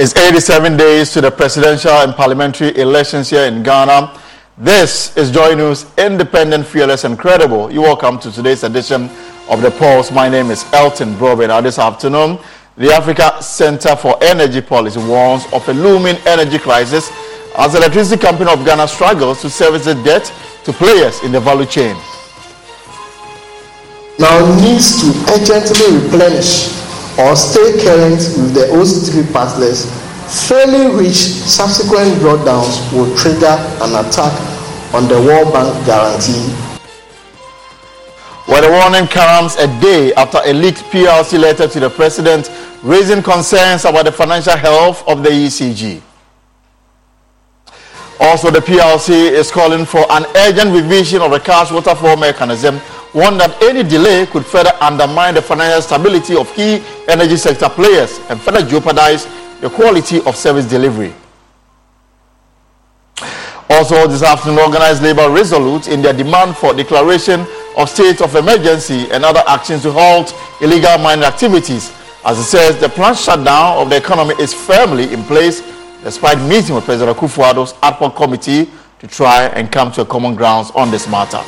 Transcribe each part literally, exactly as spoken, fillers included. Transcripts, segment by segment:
It's eighty-seven days to the presidential and parliamentary elections here in Ghana. This is Joy News, independent, fearless, and credible. You're welcome to today's edition of The Pulse. My name is Elton Brobe. Now this afternoon, the Africa Center for Energy Policy warns of a looming energy crisis as the Electricity Company of Ghana struggles to service its debt to players in the value chain. Now needs to urgently replenish or stay current with the O C three partners, failing which subsequent drawdowns will trigger an attack on the World Bank guarantee. Well, the warning comes a day after a leaked P L C letter to the president raising concerns about the financial health of the E C G. Also, the P L C is calling for an urgent revision of the cash waterfall mechanism, one that any delay could further undermine the financial stability of key energy sector players and further jeopardize the quality of service delivery. Also, this afternoon, organized labor resolute in their demand for declaration of state of emergency and other actions to halt illegal mining activities. As it says, the planned shutdown of the economy is firmly in place, despite meeting with President Akufo-Addo's ad hoc committee to try and come to a common grounds on this matter.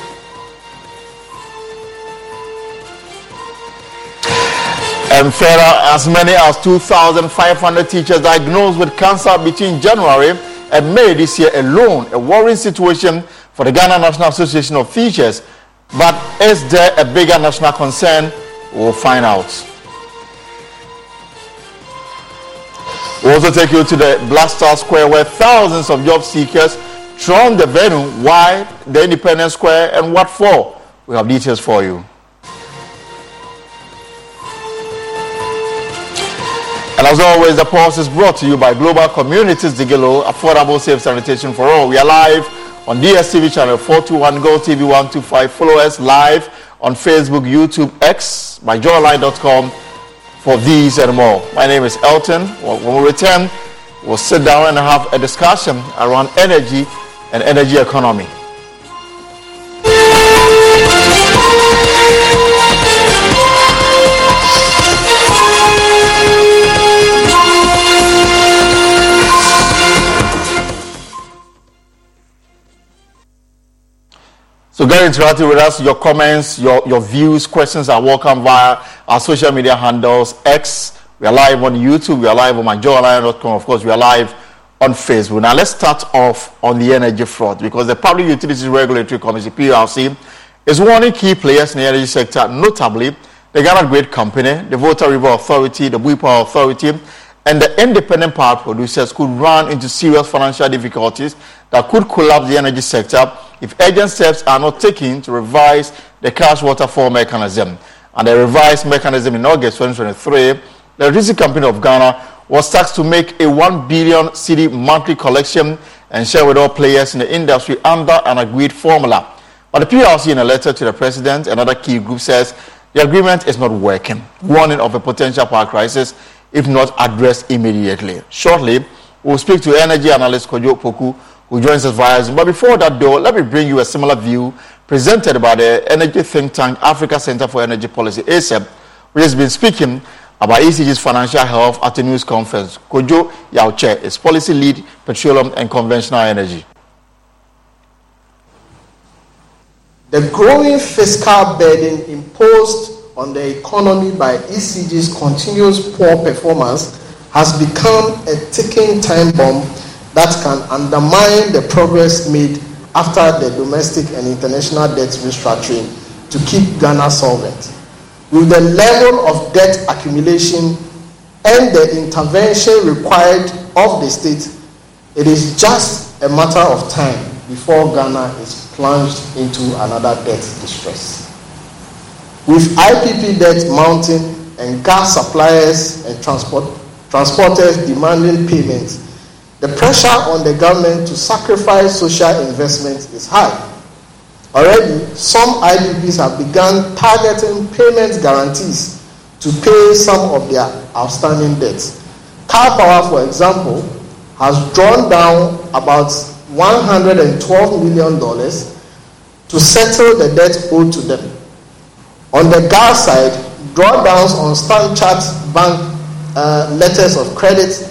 And further, as many as two thousand five hundred teachers diagnosed with cancer between January and May this year alone, a worrying situation for the Ghana National Association of Teachers. But is there a bigger national concern? We'll find out. We'll also take you to the Black Star Square, where thousands of job seekers throng the venue. Why the Independence Square and what for? We have details for you. And as always, the Pulse is brought to you by Global Communities Digelo, affordable safe sanitation for all. We are live on D S T V channel four twenty-one, Gold T V one twenty-five. Follow us live on Facebook, YouTube, X, by joy line dot com for these and more. My name is Elton. When we return, we'll sit down and have a discussion around energy and energy economy. So get interactive with us. Your comments, your, your views, questions are welcome via our social media handles. X, we are live on YouTube, we are live on my joy line dot com. Of course, we are live on Facebook. Now let's start off on the energy front, because the Public Utilities Regulatory Commission, P U R C, is warning key players in the energy sector, notably the Ghana Grid Company, the Volta River Authority, the Bui Power Authority, and the independent power producers could run into serious financial difficulties that could collapse the energy sector if urgent steps are not taken to revise the cash waterfall mechanism. And the revised mechanism in August twenty twenty-three, the Electricity Company of Ghana was tasked to make a one billion cedi monthly collection and share with all players in the industry under an agreed formula. But the P L C, in a letter to the president and other key groups, says the agreement is not working, warning of a potential power crisis if not addressed immediately. Shortly, we'll speak to energy analyst Kojo Poku, who joins us via Zoom. But before that, though, let me bring you a similar view presented by the energy think tank Africa Center for Energy Policy, A C E P, which has been speaking about E C G's financial health at a news conference. Kojo Yauche is policy lead, petroleum and conventional energy. The growing fiscal burden imposed on the economy by E C G's continuous poor performance has become a ticking time bomb that can undermine the progress made after the domestic and international debt restructuring to keep Ghana solvent. With the level of debt accumulation and the intervention required of the state, it is just a matter of time before Ghana is plunged into another debt distress. With I P P debt mounting and gas suppliers and transport, transporters demanding payments, the pressure on the government to sacrifice social investment is high. Already, some I P Ps have begun targeting payment guarantees to pay some of their outstanding debts. Car Power, for example, has drawn down about one hundred twelve million dollars to settle the debt owed to them. On the gas side, drawdowns on Standard Chartered Bank uh, letters of credit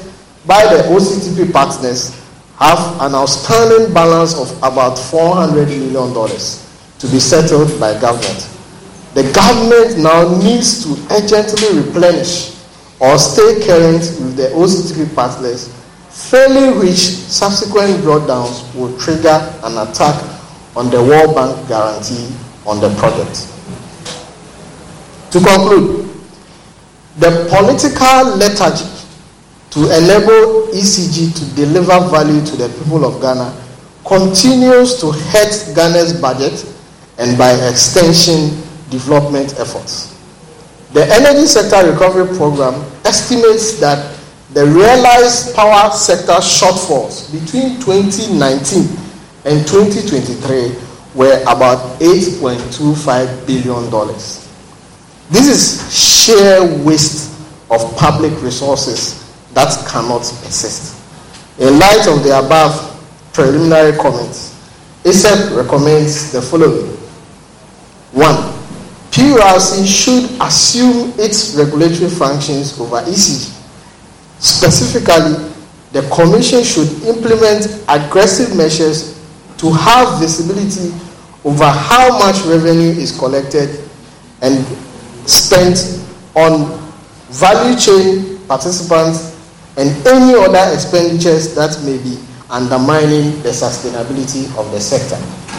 by the O C T P partners have an outstanding balance of about four hundred million dollars to be settled by government. The government now needs to urgently replenish or stay current with the O C T P partners, failing which subsequent drawdowns will trigger an attack on the World Bank guarantee on the project. To conclude, the political lethargy to enable E C G to deliver value to the people of Ghana continues to hurt Ghana's budget and by extension development efforts. The Energy Sector Recovery Program estimates that the realized power sector shortfalls between twenty nineteen and twenty twenty-three were about eight point two five billion dollars. This is sheer waste of public resources that cannot persist. In light of the above preliminary comments, A C E P recommends the following. One, P U R C should assume its regulatory functions over E C G. Specifically, the Commission should implement aggressive measures to have visibility over how much revenue is collected and spent on value chain participants and any other expenditures that may be undermining the sustainability of the sector.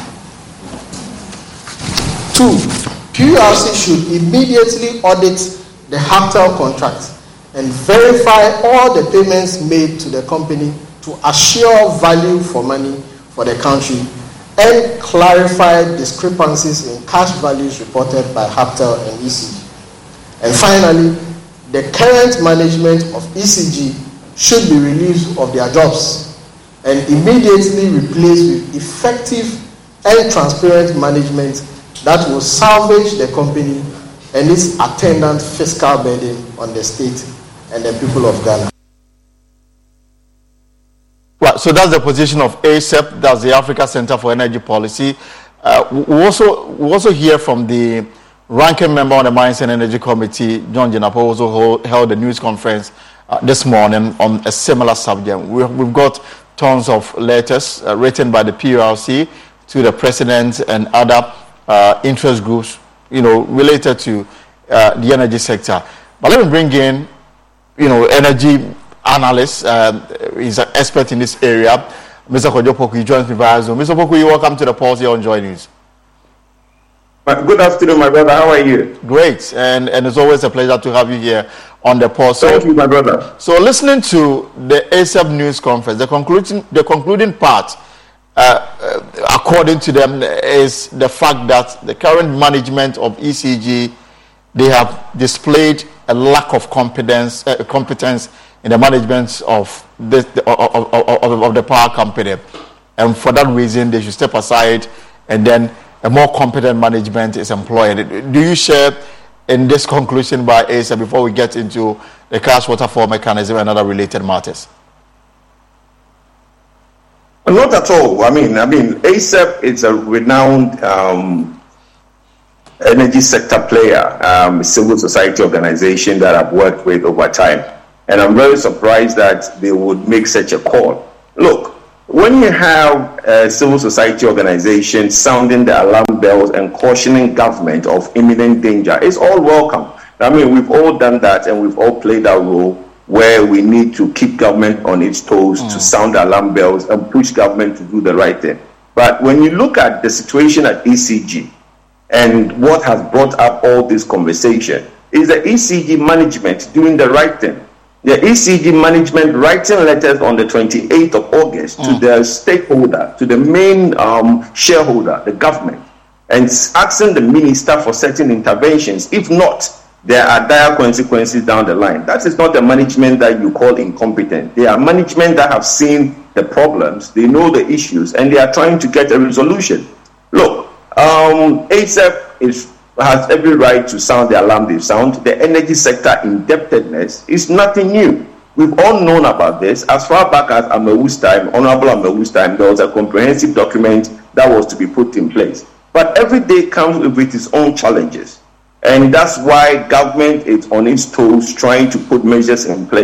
Two, P U R C should immediately audit the Haftel contract and verify all the payments made to the company to assure value for money for the country and clarify discrepancies in cash values reported by Haftel and E C G. And finally, the current management of E C G should be relieved of their jobs and immediately replaced with effective and transparent management that will salvage the company and its attendant fiscal burden on the state and the people of Ghana. Well, so that's the position of A C E P, that's the Africa Center for Energy Policy. Uh, we also we also hear from the ranking member on the Mines and Energy Committee, John Jinapor, also hold, held a news conference uh, this morning on a similar subject. We, we've got tons of letters uh, written by the P U R C to the president and other uh, interest groups, you know, related to uh, the energy sector. But let me bring in, you know, energy analyst. Uh, he's an expert in this area. Mister Kojo Poku joins me via Zoom. Mister Poku, welcome to the Pulse here on Joy News. Good afternoon, my brother. How are you? Great, and and it's always a pleasure to have you here on the Pulse. So, thank you, my brother. So, listening to the A C E P news conference, the concluding the concluding part, uh, uh, according to them, is the fact that the current management of E C G, they have displayed a lack of competence uh, competence in the management of this the, of, of, of, of the power company, and for that reason, they should step aside and then a more competent management is employed. Do you share in this conclusion by A C E P before we get into the cash waterfall mechanism and other related matters? Not at all. I mean, I mean, A C E P is a renowned um, energy sector player, um, civil society organization that I've worked with over time, and I'm very surprised that they would make such a call. Look, when you have a civil society organization sounding the alarm bells and cautioning government of imminent danger, it's all welcome. I mean, we've all done that and we've all played our role where we need to keep government on its toes mm. to sound the alarm bells and push government to do the right thing. But when you look at the situation at E C G and what has brought up all this conversation, is the E C G management doing the right thing. The E C G management writing letters on the twenty-eighth of August mm. to the stakeholder, to the main um, shareholder, the government, and asking the minister for certain interventions. If not, there are dire consequences down the line. That is not the management that you call incompetent. They are management that have seen the problems, they know the issues, and they are trying to get a resolution. Look, um, A C E P is has every right to sound the alarm they sound. The energy sector indebtedness is nothing new. We've all known about this. As far back as Amewu's time, Honorable Amewu's time, there was a comprehensive document that was to be put in place. But every day comes with its own challenges. And that's why government is on its toes trying to put measures in place.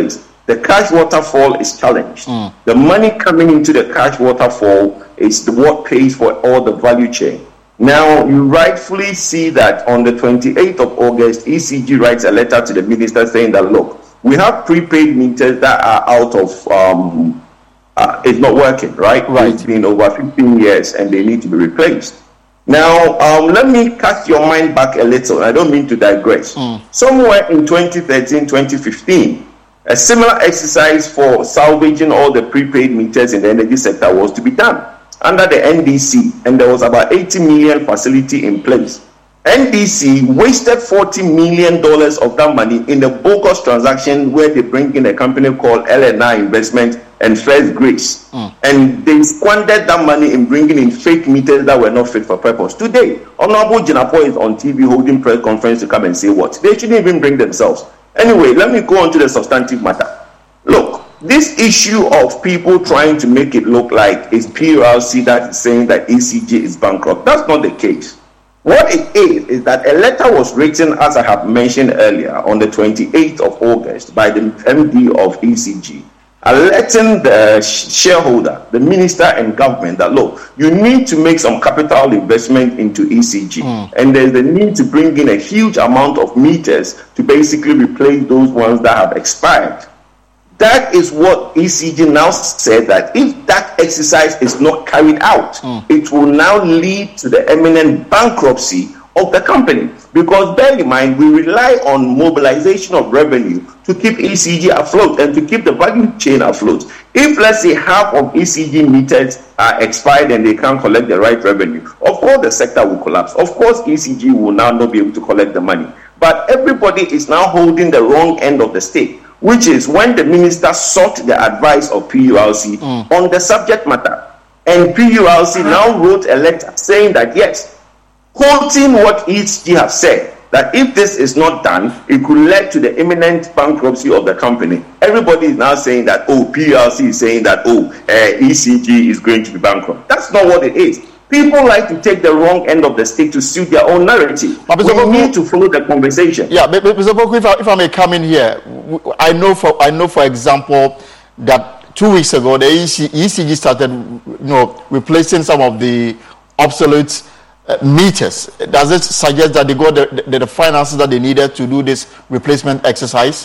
the cash waterfall is challenged. Mm. The money coming into the cash waterfall is the, what pays for all the value chain. Now, you rightfully see that on the twenty-eighth of August, E C G writes a letter to the minister saying that, look, we have prepaid meters that are out of, um, uh, it's not working, right? Right. It's been over fifteen years and they need to be replaced. Now, um, let me cast your mind back a little. I don't mean to digress. Mm. Somewhere in twenty thirteen, twenty fifteen, a similar exercise for salvaging all the prepaid meters in the energy sector was to be done under the N D C, and there was about eighty million facility in place. N D C wasted forty million dollars of that money in a bogus transaction where they bring in a company called L N I Investment and First Grace. Mm. And they squandered that money in bringing in fake meters that were not fit for purpose. Today, Honorable Jinapo is on T V holding press conference to come and say what? They shouldn't even bring themselves. Anyway, let me go on to the substantive matter. Look, this issue of people trying to make it look like it's P U L C that is saying that E C G is bankrupt, that's not the case. What it is, is that a letter was written, as I have mentioned earlier, on the twenty-eighth of August by the M D of E C G, alerting the shareholder, the minister and government that, look, you need to make some capital investment into E C G. Mm. And there's the need to bring in a huge amount of meters to basically replace those ones that have expired. That is what E C G now said, that if that exercise is not carried out, mm. it will now lead to the imminent bankruptcy of the company. Because bear in mind, we rely on mobilization of revenue to keep E C G afloat and to keep the value chain afloat. If, let's say, half of E C G meters are expired and they can't collect the right revenue, of course the sector will collapse. Of course E C G will now not be able to collect the money. But everybody is now holding the wrong end of the stick, which is when the minister sought the advice of P U L C mm. on the subject matter. And P U L C now wrote a letter saying that, yes, quoting what E C G have said, that if this is not done, it could lead to the imminent bankruptcy of the company. Everybody is now saying that, oh, P U L C is saying that, oh, uh, E C G is going to be bankrupt. That's not what it is. People like to take the wrong end of the stick to suit their own narrative. But we Boku, need to follow the conversation. Yeah, but Mister Boku, if I, if I may come in here, I know for I know for example that two weeks ago the E C G started, you know, replacing some of the obsolete uh, meters. Does it suggest that they got the, the, the finances that they needed to do this replacement exercise?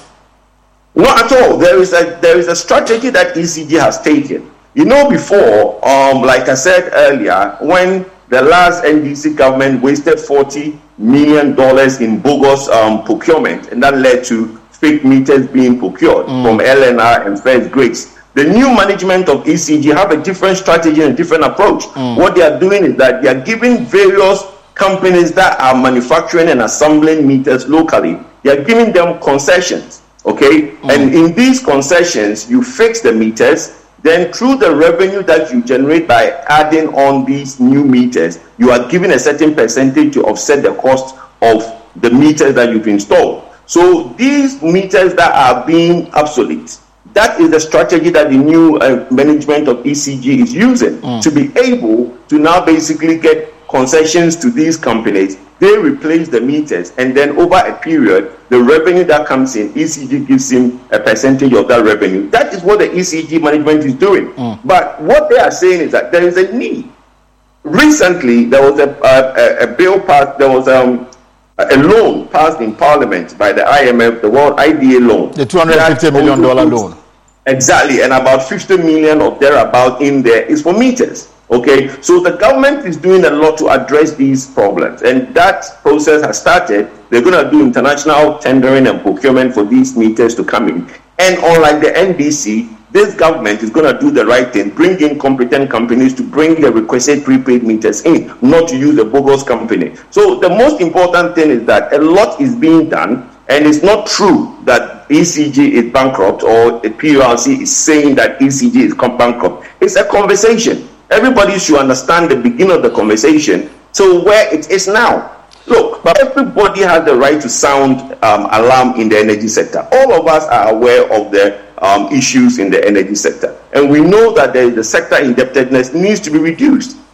Not at all. There is a there is a strategy that E C G has taken. You know, before, um, like I said earlier, when the last N D C government wasted forty million dollars in bogus um, procurement, and that led to fake meters being procured mm. from L N R and First Grace, the new management of E C G have a different strategy and a different approach. Mm. What they are doing is that they are giving various companies that are manufacturing and assembling meters locally, they are giving them concessions, okay? Mm. And in these concessions, you fix the meters. Then through the revenue that you generate by adding on these new meters, you are given a certain percentage to offset the cost of the meters that you've installed. So these meters that are being obsolete, that is the strategy that the new uh, management of E C G is using mm. to be able to now basically get concessions to these companies. They replace the meters, and then over a period, the revenue that comes in, E C G gives him a percentage of that revenue. That is what the E C G management is doing. Mm. But what they are saying is that there is a need. Recently, there was a, a, a bill passed, there was um, a loan passed in Parliament by the I M F, the World I D A loan. The two hundred fifty million dollars loan. Exactly, and about fifty million of thereabout in there is for meters. Okay, so the government is doing a lot to address these problems, and that process has started. They're going to do international tendering and procurement for these meters to come in. And unlike the N D C, this government is going to do the right thing, bring in competent companies to bring the requested prepaid meters in, not to use a bogus company. So the most important thing is that a lot is being done, and it's not true that E C G is bankrupt or the P U L C is saying that E C G is bankrupt. It's a conversation. Everybody should understand the beginning of the conversation to where it is now. Look, but everybody has the right to sound um, alarm in the energy sector. All of us are aware of the um, issues in the energy sector. And we know that the, the sector indebtedness needs to be reduced.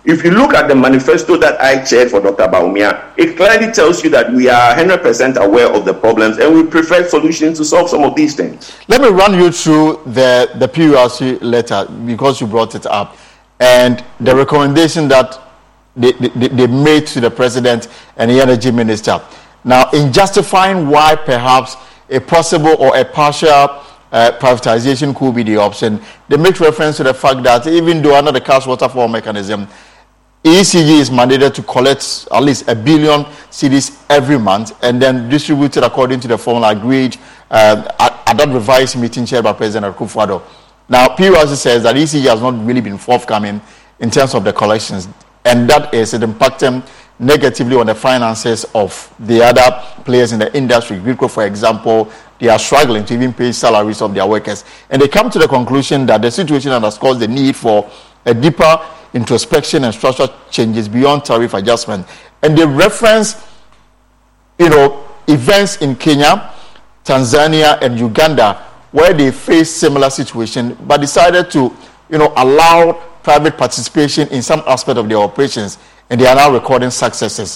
If you look at the manifesto that I chaired for Doctor Bawumia, it clearly tells you that we are one hundred percent aware of the problems and we prefer solutions to solve some of these things. Let me run you through the, the P U R C letter because you brought it up and the recommendation that they, they, they made to the President and the Energy Minister. Now, in justifying why perhaps a possible or a partial Uh, privatization could be the option, they make reference to the fact that even though under the cash waterfall mechanism, E C G is mandated to collect at least a billion cedis every month and then distribute it according to the formula agreed uh, at, at that revised meeting chaired by President Akufo-Addo. Now, P U R C says that E C G has not really been forthcoming in terms of the collections, and that is it impacting negatively on the finances of the other players in the industry. Gridco, for example, they are struggling to even pay salaries of their workers. And they come to the conclusion that the situation underscores the need for a deeper introspection and structural changes beyond tariff adjustment. And they reference, you know, events in Kenya, Tanzania, and Uganda where they face similar situation, but decided to, you know, allow private participation in some aspect of their operations, and they are now recording successes.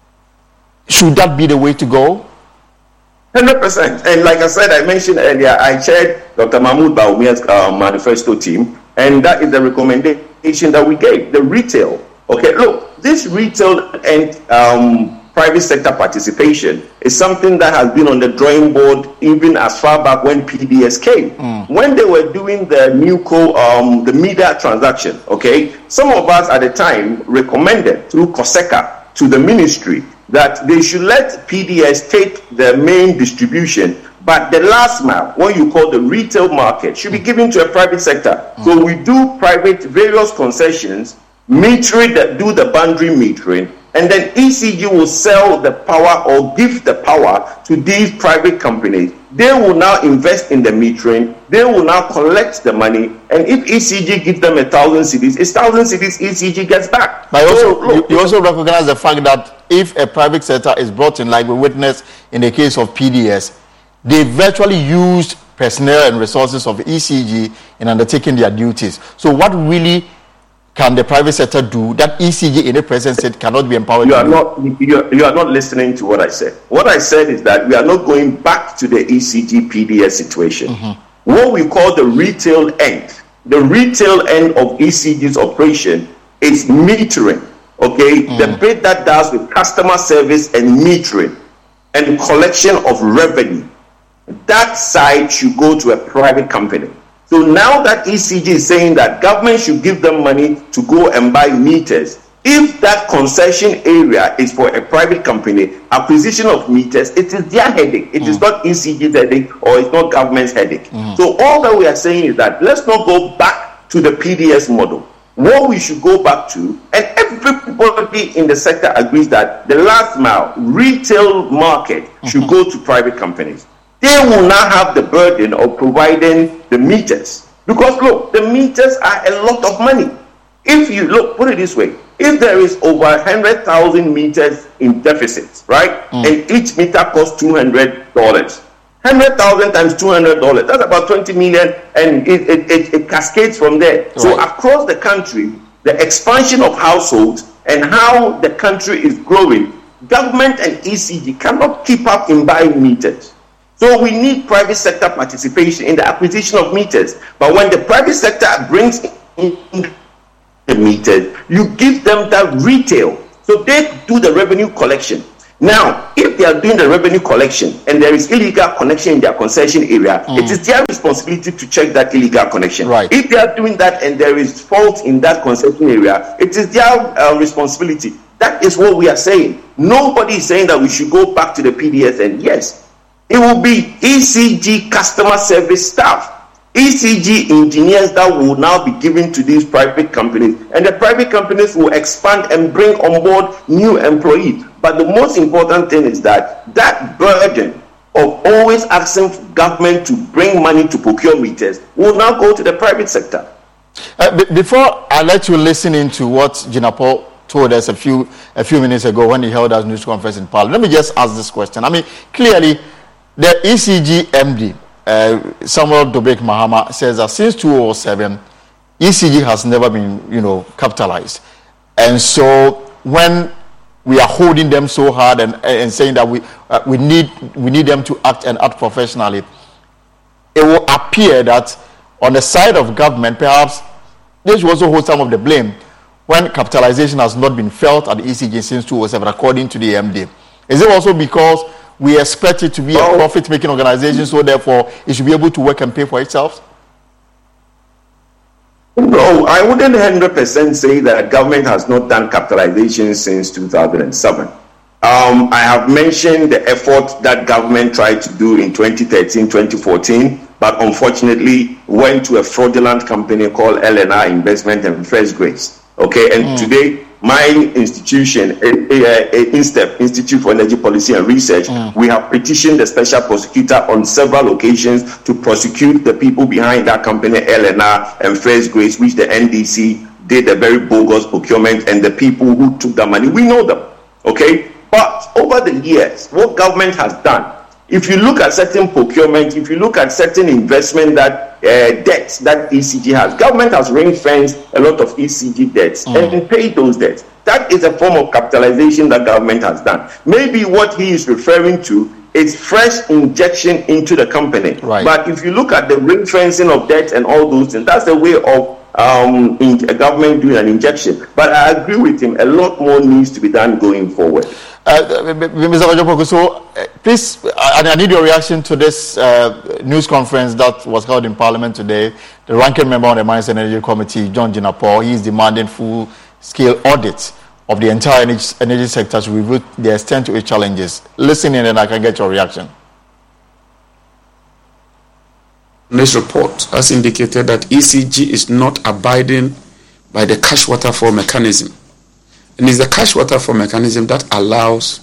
Should that be the way to go? one hundred percent. And like I said, I mentioned earlier, I chaired Doctor Mahmoud Bawumia's uh, manifesto team, and that is the recommendation that we gave. The retail. Okay, look, this retail and um, private sector participation is something that has been on the drawing board even as far back when P D S came. Mm. When they were doing the NewCo, um, the media transaction, okay, some of us at the time recommended through COSECA to the ministry that they should let P D S take the main distribution, but the last mile, what you call the retail market, should be given to a private sector. Mm. So we do private various concessions, metering that do the boundary metering, and then E C G will sell the power or give the power to these private companies. They will now invest in the metering. They will now collect the money. And if E C G gives them a thousand cedis, it's thousand cedis E C G gets back. But also, so, look, you also recognize the fact that if a private sector is brought in, like we witnessed in the case of P D S, they virtually used personnel and resources of E C G in undertaking their duties. So what really can the private sector do that E C G in the present state cannot be empowered you to are do? Not, you, are, you are not listening to what I said. What I said is that we are not going back to the E C G P D S situation. Mm-hmm. What we call the retail end, the retail end of E C G's operation is metering, okay? Mm. The bit that does with customer service and metering and collection of revenue, that side should go to a private company. So now that E C G is saying that government should give them money to go and buy meters, if that concession area is for a private company, acquisition of meters, it is their headache. It mm. is not E C G's headache or it's not government's headache. Mm. So all that we are saying is that let's not go back to the P D S model. What we should go back to, and everybody in the sector agrees that the last mile retail market mm-hmm. should go to private companies. They will not have the burden of providing the meters. Because look, the meters are a lot of money. If you look, put it this way, if there is over one hundred thousand meters in deficit, right, mm. and each meter costs two hundred dollars, one hundred thousand times two hundred dollars, that's about twenty million, and it, it, it, it cascades from there. Right. So across the country, the expansion of households and how the country is growing, government and E C G cannot keep up in buying meters. So we need private sector participation in the acquisition of meters. But when the private sector brings in the meters, you give them that retail. So they do the revenue collection. Now, if they are doing the revenue collection and there is illegal connection in their concession area, mm. it is their responsibility to check that illegal connection. Right. If they are doing that and there is fault in that concession area, it is their uh, responsibility. That is what we are saying. Nobody is saying that we should go back to the P D S, and yes, it will be E C G customer service staff, E C G engineers that will now be given to these private companies, and the private companies will expand and bring on board new employees. But the most important thing is that that burden of always asking government to bring money to procure meters will now go to the private sector. Uh, b- before I let you listen into what Jinapor told us a few a few minutes ago when he held our news conference in Parliament, let me just ask this question. I mean, clearly, the E C G M D, uh, Samuel Dobek Mahama, says that since two thousand seven, E C G has never been, you know, capitalized. And so when we are holding them so hard and, and saying that we uh, we need we need them to act and act professionally, it will appear that on the side of government, perhaps they should also hold some of the blame when capitalization has not been felt at the E C G since two thousand seven, according to the M D. Is it also because we expect it to be a profit-making organization, so therefore it should be able to work and pay for itself? No, I wouldn't one hundred percent say that government has not done capitalization since two thousand seven. Um, I have mentioned the effort that government tried to do in twenty thirteen, twenty fourteen, but unfortunately went to a fraudulent company called L N R Investment and First Grace. Okay, and mm. today, my institution, uh, uh, INSTEP, Institute for Energy Policy and Research, mm. we have petitioned the special prosecutor on several occasions to prosecute the people behind that company, L N R and First Grace, which the N D C did a very bogus procurement, and the people who took the money, we know them. Okay, but over the years, what government has done, if you look at certain procurement, if you look at certain investment that uh, debts that E C G has, government has ring-fenced a lot of E C G debts mm. and paid those debts. That is a form of capitalization that government has done. Maybe what he is referring to is fresh injection into the company. Right. But if you look at the ring-fencing of debts and all those things, that's the way of um, in, a government doing an injection. But I agree with him, a lot more needs to be done going forward. Uh, Mister Kwajo, so uh, please, I, I need your reaction to this uh, news conference that was held in Parliament today. The ranking member on the Mines and Energy Committee, John Jinapor, he is demanding full-scale audit of the entire energy, energy sector to review the extent to its challenges. Listen in and I can get your reaction. This report has indicated that E C G is not abiding by the cash waterfall mechanism. And it's the cash waterfall mechanism that allows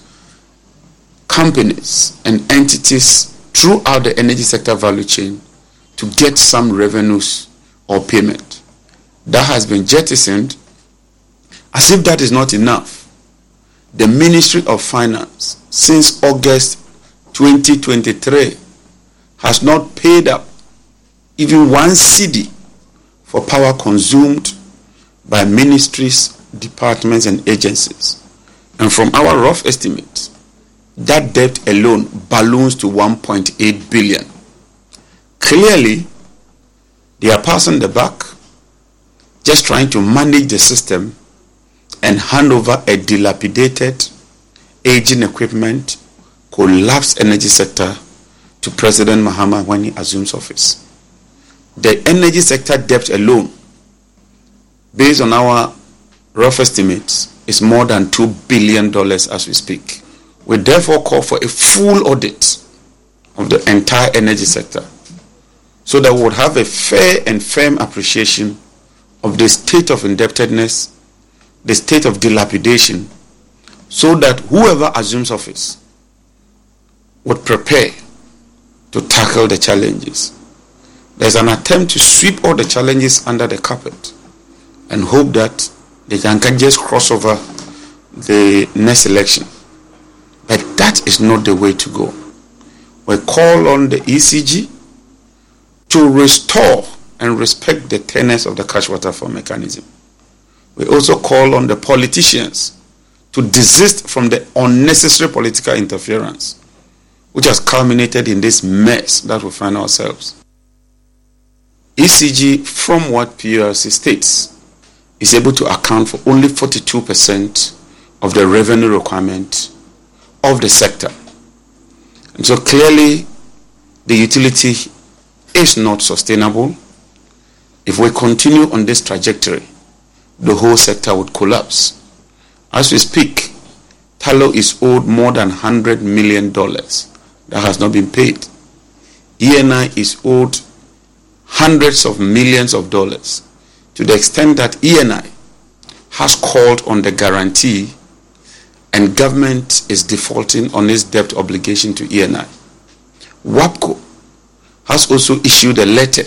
companies and entities throughout the energy sector value chain to get some revenues or payment. That has been jettisoned. As if that is not enough, the Ministry of Finance since August twenty twenty-three has not paid up even one cedi for power consumed by ministries, departments and agencies. And from our rough estimates, that debt alone balloons to one point eight billion. Clearly, they are passing the buck, just trying to manage the system and hand over a dilapidated, aging equipment, collapsed energy sector to President Mahama when he assumes office. The energy sector debt alone, based on our rough estimates, is more than two billion dollars as we speak. We therefore call for a full audit of the entire energy sector so that we would have a fair and firm appreciation of the state of indebtedness, the state of dilapidation, so that whoever assumes office would prepare to tackle the challenges. There's an attempt to sweep all the challenges under the carpet and hope that they can just cross over the next election. But that is not the way to go. We call on the E C G to restore and respect the tenets of the cash waterfall mechanism. We also call on the politicians to desist from the unnecessary political interference, which has culminated in this mess that we find ourselves. E C G, from what P U R C states, is able to account for only forty-two percent of the revenue requirement of the sector. And so clearly, the utility is not sustainable. If we continue on this trajectory, the whole sector would collapse. As we speak, Tullow is owed more than one hundred million dollars that has not been paid. E N I is owed hundreds of millions of dollars, to the extent that E N I has called on the guarantee and government is defaulting on its debt obligation to E N I. WAPCO has also issued a letter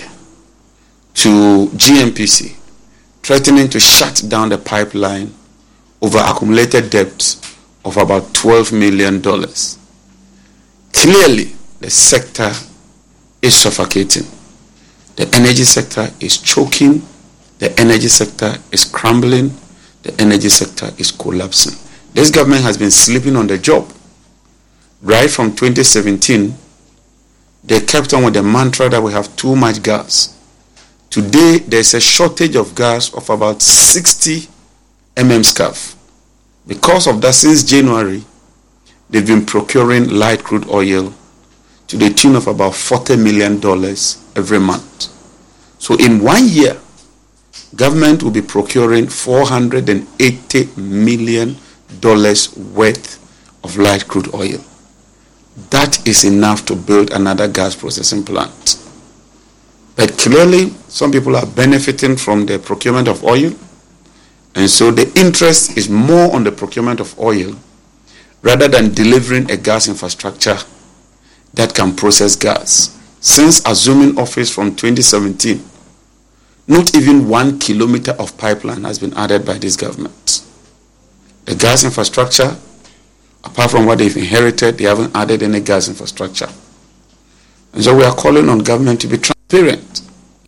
to G N P C threatening to shut down the pipeline over accumulated debt of about twelve million dollars. Clearly, the sector is suffocating. The energy sector is choking. The energy sector is crumbling. the energy sector is collapsing. This government has been sleeping on the job. Right from twenty seventeen, they kept on with the mantra that we have too much gas. Today, there's a shortage of gas of about sixty million scarf. Because of that, since January, they've been procuring light crude oil to the tune of about forty million dollars every month. So in one year, government will be procuring four hundred eighty million dollars worth of light crude oil. That is enough to build another gas processing plant. But clearly, some people are benefiting from the procurement of oil, and so the interest is more on the procurement of oil rather than delivering a gas infrastructure that can process gas. Since assuming office from twenty seventeen, not even one kilometer of pipeline has been added by this government. The gas infrastructure, apart from what they've inherited, they haven't added any gas infrastructure. And so we are calling on government to be transparent.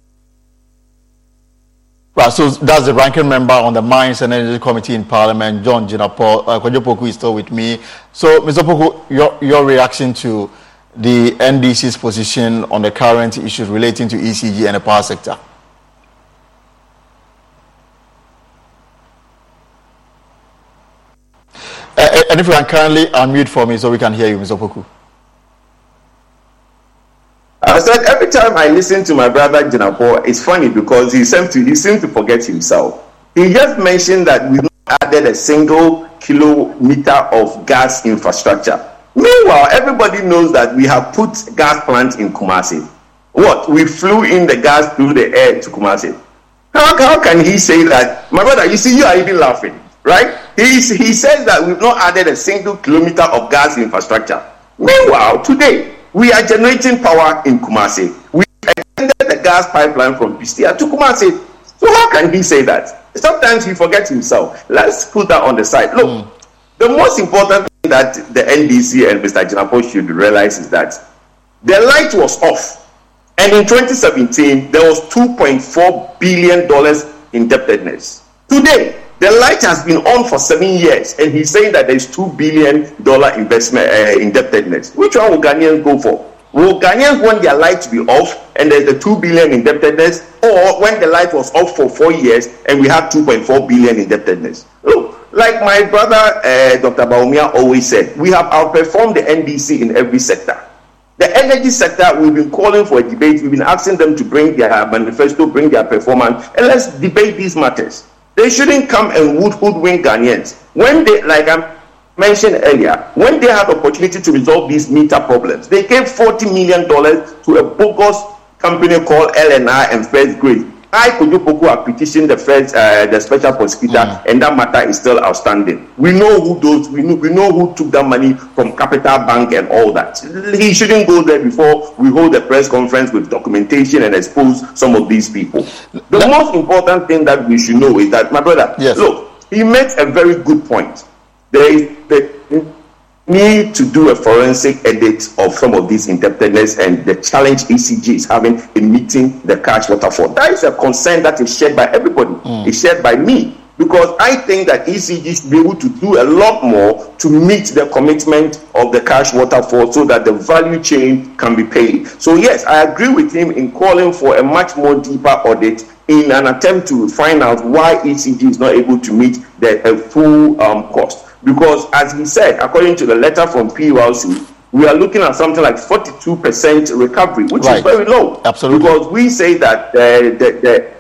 Right, so that's the ranking member on the Mines and Energy Committee in Parliament, John Jinapor. Uh, Kojo Poku is still with me. So, Mister Poku, your, your reaction to the N D C's position on the current issues relating to E C G and the power sector? Uh, and if you can kindly unmute for me so we can hear you, Mister Poku. I said every time I listen to my brother Jinapor, it's funny because he seems to he seems to forget himself. He just mentioned that we've not added a single kilometer of gas infrastructure. Meanwhile, everybody knows that we have put gas plants in Kumasi. What? We flew in the gas through the air to Kumasi. How, how can he say that? My brother, you see, you are even laughing, right? He, he says that we've not added a single kilometer of gas infrastructure. Meanwhile, today, we are generating power in Kumasi. We extended the gas pipeline from Pistia to Kumasi. So how can he say that? Sometimes he forgets himself. Let's put that on the side. Look, mm. the most important thing that the N D C and Mister Jinapor should realize is that the light was off. And in twenty seventeen, there was two point four billion dollars indebtedness. Today, the light has been on for seven years, and he's saying that there's two billion dollars investment uh, indebtedness. Which one will Ghanaians go for? Will Ghanaians want their light to be off, and there's the two billion dollars indebtedness, or when the light was off for four years, and we have two point four billion dollars indebtedness? Look, like my brother uh, Doctor Bawumia always said, we have outperformed the N D C in every sector. The energy sector, we've been calling for a debate. We've been asking them to bring their manifesto, bring their performance, and let's debate these matters. They shouldn't come and hoodwink Ghanaians. When they, like I mentioned earlier, when they have opportunity to resolve these meter problems, they gave forty million dollars to a bogus company called L N I and First Grade. I, Kojo Poku, have petitioned the first, uh, the special prosecutor, mm. and that matter is still outstanding. We know who those, we know, we know who took that money from Capital Bank and all that. He shouldn't go there before we hold a press conference with documentation and expose some of these people. The that, most important thing that we should know is that, my brother, yes. look, he made a very good point. There is the need to do a forensic audit of some of this indebtedness and the challenge E C G is having in meeting the cash waterfall. That is a concern that is shared by everybody. Mm. It's shared by me, because I think that E C G should be able to do a lot more to meet the commitment of the cash waterfall so that the value chain can be paid. So yes, I agree with him in calling for a much more deeper audit in an attempt to find out why E C G is not able to meet the uh, full um, cost. Because as he said, according to the letter from P U L C, we are looking at something like forty-two percent recovery, which right. is very low. Absolutely. Because we say that uh, the, the,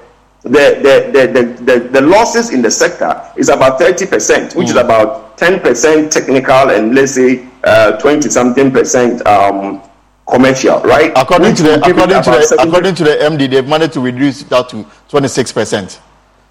the, the, the, the, the losses in the sector is about thirty percent, which mm. is about ten percent technical and let's say uh, twenty something percent um, commercial, right? According to the according to the according to the M D, they've managed to reduce that to twenty-six percent.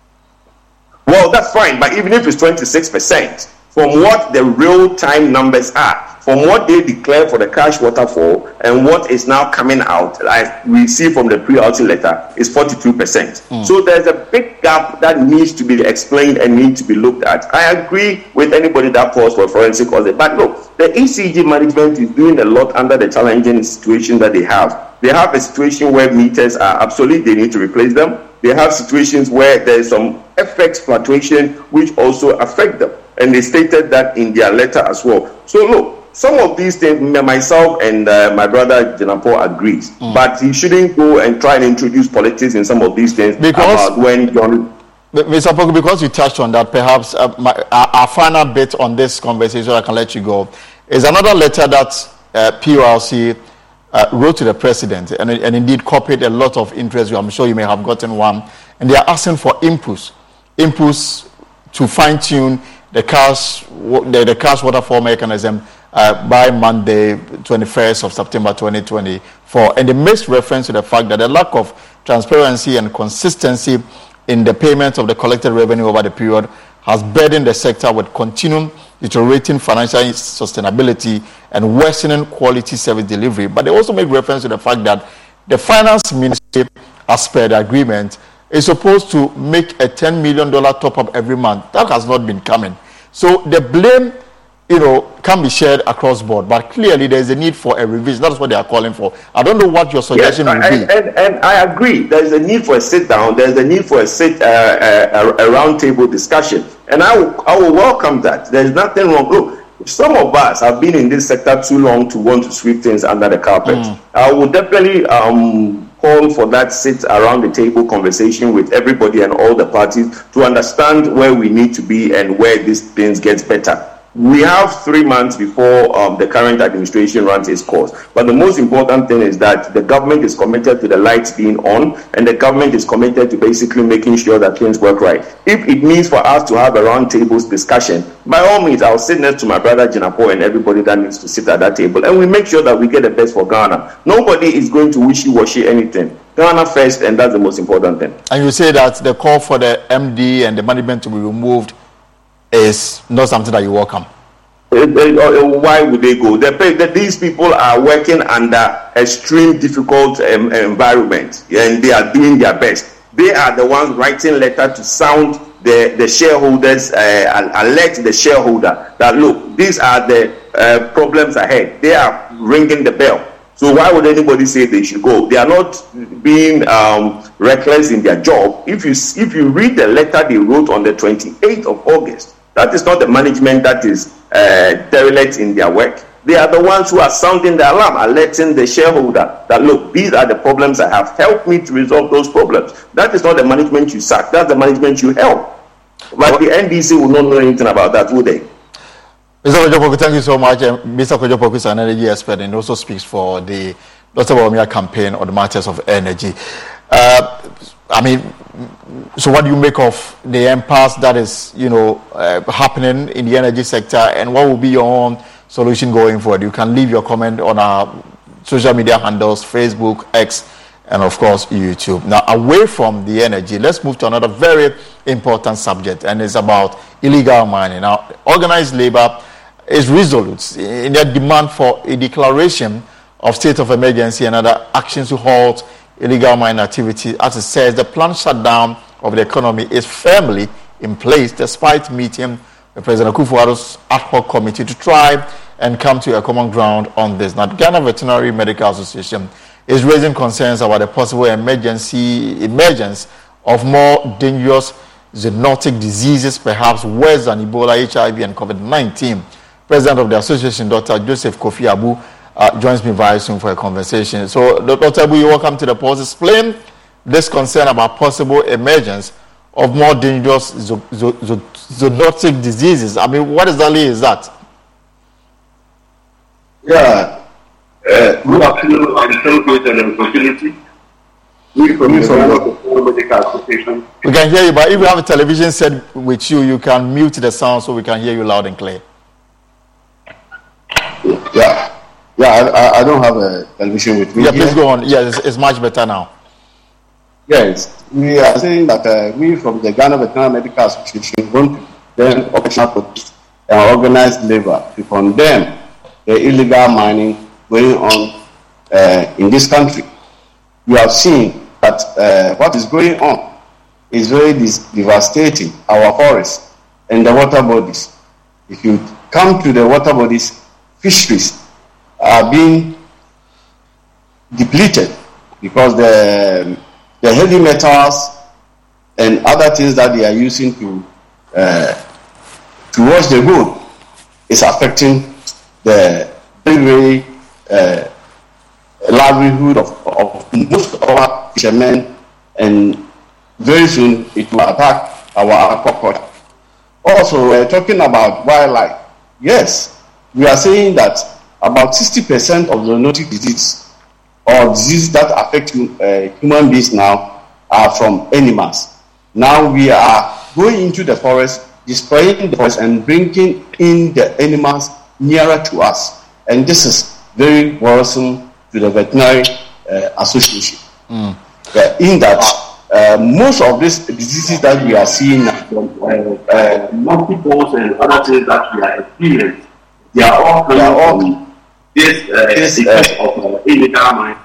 Well, that's fine, but even if it's twenty-six percent, from what the real-time numbers are, from what they declare for the cash waterfall and what is now coming out, like we see from the pre-U L C letter, is forty-two percent. Mm. So there's a big gap that needs to be explained and needs to be looked at. I agree with anybody that calls for forensic audit, but look, the E C G management is doing a lot under the challenging situation that they have. They have a situation where meters are obsolete, they need to replace them. they have situations where there is some F X fluctuation which also affect them. And they stated that in their letter as well. So look, some of these things, myself and uh, my brother Jenapo agrees, mm. but he shouldn't go and try and introduce politics in some of these things. Because about when John, Mister Poku, because you touched on that, perhaps uh, my, our, our final bit on this conversation, I can let you go, is another letter that uh, P U R C uh, wrote to the president, and, and indeed copied a lot of interest. I'm sure you may have gotten one, and they are asking for inputs, inputs to fine-tune the cash, the, the cash waterfall mechanism uh, by Monday, twenty-first of September twenty twenty-four. And they makes reference to the fact that the lack of transparency and consistency in the payment of the collected revenue over the period has burdened the sector with continuing deteriorating financial sustainability and worsening quality service delivery. But they also make reference to the fact that the finance ministry, as per the agreement, is supposed to make a ten million dollars top-up every month. That has not been coming. So the blame, you know, can be shared across board, but clearly there is a need for a revision. That's what they are calling for. I don't know what your suggestion yes, would and, be. And, and I agree. There is a need for a sit-down. There is a need for a sit, uh, a, a round-table discussion. And I will, I will welcome that. There is nothing wrong. Look, some of us have been in this sector too long to want to sweep things under the carpet. Mm. I will definitely um, call for that sit around the table conversation with everybody and all the parties to understand where we need to be and where these things get better. We have three months before um, the current administration runs its course. But the most important thing is that the government is committed to the lights being on, and the government is committed to basically making sure that things work right. If it means for us to have a round tables discussion, by all means, I'll sit next to my brother Jenapo and everybody that needs to sit at that table, and we make sure that we get the best for Ghana. Nobody is going to wishy-washy anything. Ghana first, and that's the most important thing. And you say that the call for the M D and the management to be removed is not something that you welcome. Uh, uh, why would they go? The, the, these people are working under extreme difficult um, environment, and they are doing their best. They are the ones writing letter to sound the, the shareholders, uh, alert the shareholder that look, these are the uh, problems ahead. They are ringing the bell. So why would anybody say they should go? They are not being um, reckless in their job. If you if you read the letter they wrote on the twenty-eighth of August, that is not the management that is uh, derelict in their work. They are the ones who are sounding the alarm, alerting the shareholder that, look, these are the problems I have. Help me to resolve those problems. That is not the management you sack. That's the management you help. But the N D C will not know anything about that, would they? Mister Kojo, thank you so much. Mister Kojo is an energy expert and also speaks for the Doctor Bawumia campaign on the matters of energy. Uh, I mean, so what do you make of the impasse that is, you know, uh, happening in the energy sector, and what will be your own solution going forward? You can leave your comment on our social media handles, Facebook, X, and of course YouTube. Now, away from the energy, let's move to another very important subject, and it's about illegal mining. Now, organized labor is resolute in their demand for a declaration of state of emergency and other actions to halt illegal mining activity. As it says, the planned shutdown of the economy is firmly in place despite meeting with President Akufo-Addo's ad hoc committee to try and come to a common ground on this. Now, the Ghana Veterinary Medical Association is raising concerns about the possible emergency emergence of more dangerous zoonotic diseases, perhaps worse than Ebola, H I V, and COVID nineteen. President of the association, Doctor Joseph Kofi Abu, uh, joins me very soon for a conversation. So, Doctor Abu, you're welcome to the post. Explain this concern about possible emergence of more dangerous zo- zo- zo- zoonotic diseases. I mean, what exactly is that? Yeah. Uh, good afternoon and thank you for the opportunity. We from the Ghana Medical Association. We can hear you, but if you have a television set with you, you can mute the sound so we can hear you loud and clear. Yeah, yeah. I, I don't have a television with me. Yeah, please here. go on. Yeah, it's, it's much better now. Yes, we are saying that uh, we from the Ghana Veterinary Medical Association want to then operational police and organized labor to condemn the illegal mining going on uh, in this country. We have seen that uh, what is going on is very dis- devastating our forests and the water bodies. If you come to the water bodies, fisheries are being depleted because the, the heavy metals and other things that they are using to uh, to wash the gold is affecting the very, very uh, livelihood of, of most of our fishermen, and very soon it will attack our aquaculture. Also, we're talking about wildlife. Yes, we are saying that about sixty percent of zoonotic disease or diseases that affect uh, human beings now are from animals. Now we are going into the forest, destroying the forest and bringing in the animals nearer to us. And this is very worrisome to the veterinary uh, association. Mm. Uh, in that, uh, most of these diseases that we are seeing, uh, uh, multiples and other things that we are experiencing, they are all coming all from this, uh, this uh, of uh, illegal mining.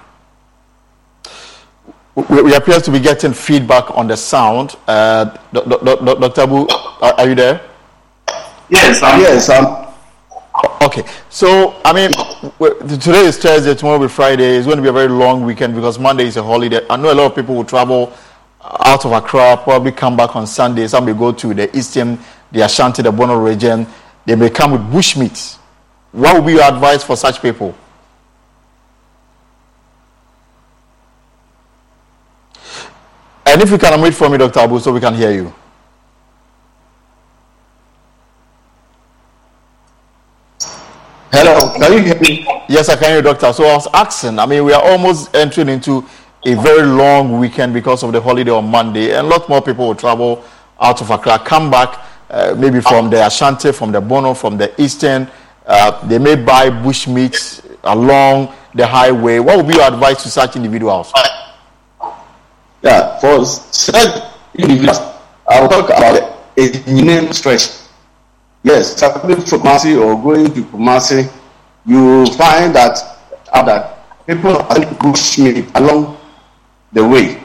We, we appear to be getting feedback on the sound. Uh, Doctor Abu, are, are you there? Yes, I'm, yes, I'm. Okay, so I mean, today is Thursday, tomorrow will be Friday. It's going to be a very long weekend because Monday is a holiday. I know a lot of people will travel out of Accra, probably come back on Sunday. Some may go to the Eastern, the Ashanti, the Bono region. They may come with bushmeat. What would be your advice for such people? And if you can unmute for me, Doctor Abu, so we can hear you. Hello, can you hear me? Yes, I can hear you, Doctor. So I was asking, I mean, we are almost entering into a very long weekend because of the holiday on Monday, and a lot more people will travel out of Accra, come back, uh, maybe from the Ashanti, from the Bono, from the Eastern. Uh, they may buy bushmeat along the highway. What would be your advice to such individuals? Yeah, for such individuals, I'll talk about a name stretch. Yes, traveling from Kumasi or going to Kumasi, you find that uh, that people are bushmeat along the way.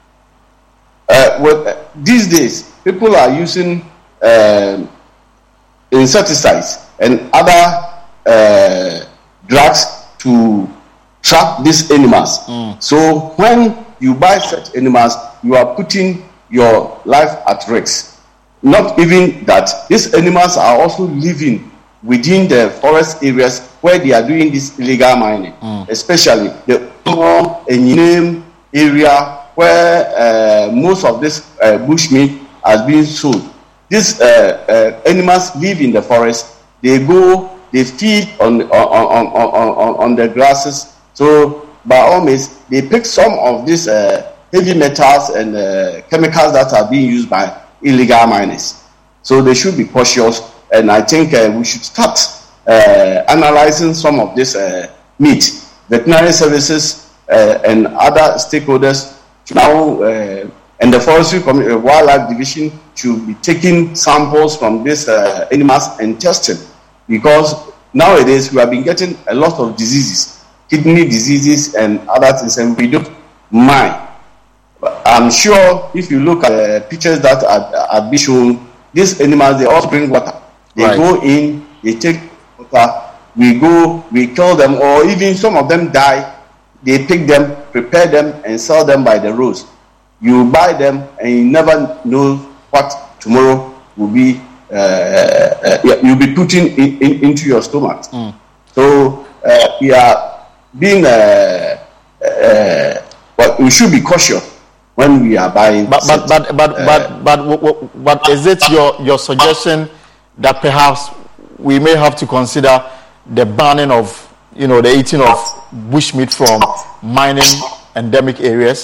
Uh, well, uh, these days, people are using uh, insecticides and other uh, drugs to trap these animals. Mm. So when you buy such animals, you are putting your life at risk. Not even that, these animals are also living within the forest areas where they are doing this illegal mining, mm. especially the Enyinem area where uh, most of this uh, bushmeat has been sold. These uh, uh, animals live in the forest. They go, they feed on on, on, on, on, on the grasses. So by all means, they pick some of these uh, heavy metals and uh, chemicals that are being used by illegal miners. So they should be cautious, and I think uh, we should start uh, analyzing some of this uh, meat. Veterinary services uh, and other stakeholders now, uh, and the Forestry Com- uh, Wildlife Division should be taking samples from these uh, animals and testing, because nowadays we have been getting a lot of diseases, kidney diseases and other things, and we don't mind. I'm sure if you look at the pictures that are, are being shown, these animals, they all drink water. They right. go in, they take water, we go, we kill them, or even some of them die. They pick them, prepare them, and sell them by the rows. You buy them, and you never know what tomorrow will be, uh, uh, you'll be putting in, in, into your stomach. Mm. So uh, we are being, uh, uh, well, we should be cautious when we are buying. But but but but uh, but, but, but but is it your your suggestion that perhaps we may have to consider the banning of, you know, the eating of bushmeat from mining endemic areas?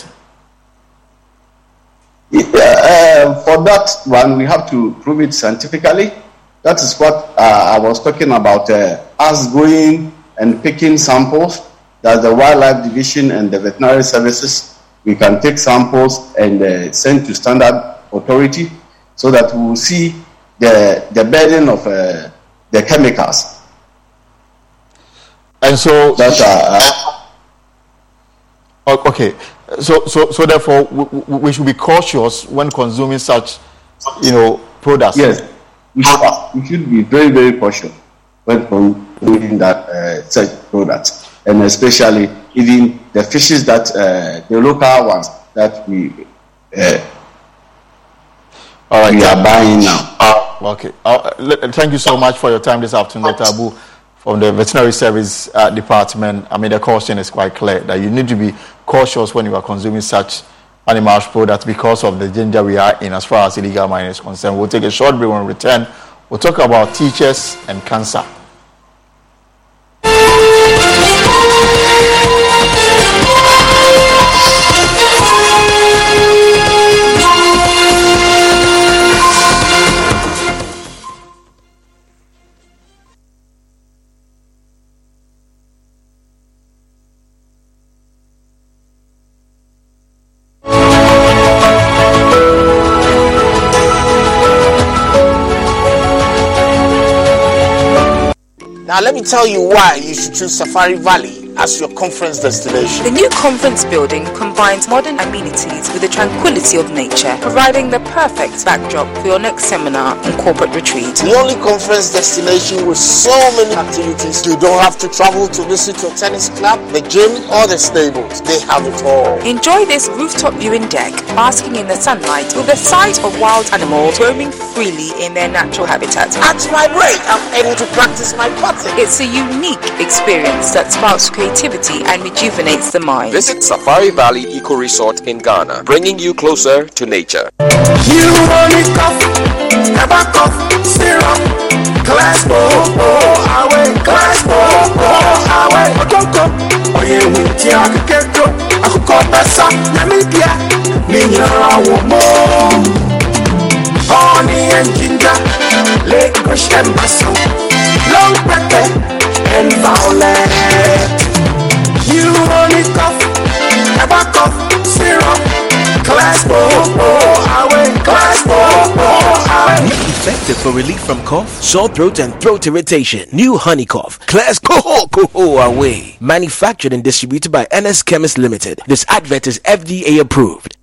Yeah, uh, for that one, we have to prove it scientifically. That is what uh, I was talking about. Uh, us going and picking samples. That the Wildlife Division and the Veterinary Services, we can take samples and uh, send to standard authority, so that we will see the the burden of uh, the chemicals. And so that uh, uh, okay, so so so therefore we, we should be cautious when consuming such, you know, products. Yes, we should, we should be very very cautious when consuming that uh, such products. And especially even the fishes that uh, the local ones that we uh, All right. We are buying now. Uh, okay. Uh, thank you so much for your time this afternoon, Doctor Abu, from the Veterinary Service uh, Department. I mean, the caution is quite clear that you need to be cautious when you are consuming such animal products because of the danger we are in as far as illegal mining is concerned. We'll take a short break. When we return, we'll talk about teachers and cancer. Now let me tell you why you should choose Safari Valley as your conference destination. The new conference building combines modern amenities with the tranquility of nature, providing the perfect backdrop for your next seminar and corporate retreat. The only conference destination with so many activities. You don't have to travel to visit your tennis club, the gym, or the stables. They have it all. Enjoy this rooftop viewing deck, basking in the sunlight with the sight of wild animals roaming freely in their natural habitat. At my break, I'm able to practice my putting. It's a unique experience that sparks creativity and rejuvenates the mind. Visit Safari Valley Eco Resort in Ghana, bringing you closer to nature. You only cough, never cough, syrup, glass bowl, oh, away, glass bowl, oh, away, don't come, oh, yeah, we can't get to, I could call Bessa, Namibia, Minya, more, honey and ginger, lake brush and muscle, long pepper and violet. You only cough, never cough, syrup, glass bowl, oh, away, glass bowl, oh, away. Effective for relief from cough, sore throat, and throat irritation. New Honey Cough, Class Coho Coho Away. Manufactured and distributed by N S Chemist Limited. This advert is F D A approved.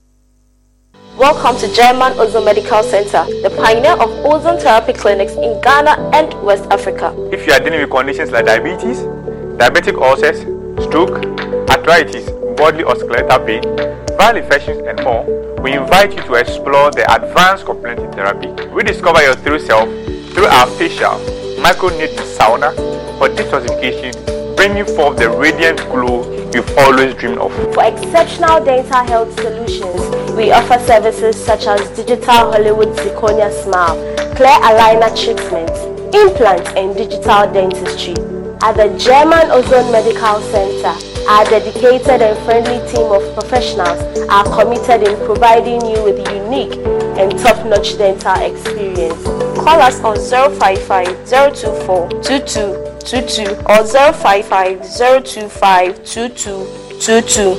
Welcome to German Ozone Medical Center, the pioneer of ozone therapy clinics in Ghana and West Africa. If you are dealing with conditions like diabetes, diabetic ulcers, stroke, arthritis, bodily or skeletal pain, viral infections, and more, we invite you to explore the advanced complementary therapy. Rediscover your true self through our facial microneedling sauna for detoxification, bringing forth the radiant glow you've always dreamed of. For exceptional dental health solutions, we offer services such as digital Hollywood zirconia smile, clear aligner treatment, implant, and digital dentistry. At the German Ozone Medical Center, our dedicated and friendly team of professionals are committed in providing you with a unique and top-notch dental experience. Call us on zero five five, zero two four, two two two two or zero five five, zero two five, two two two two.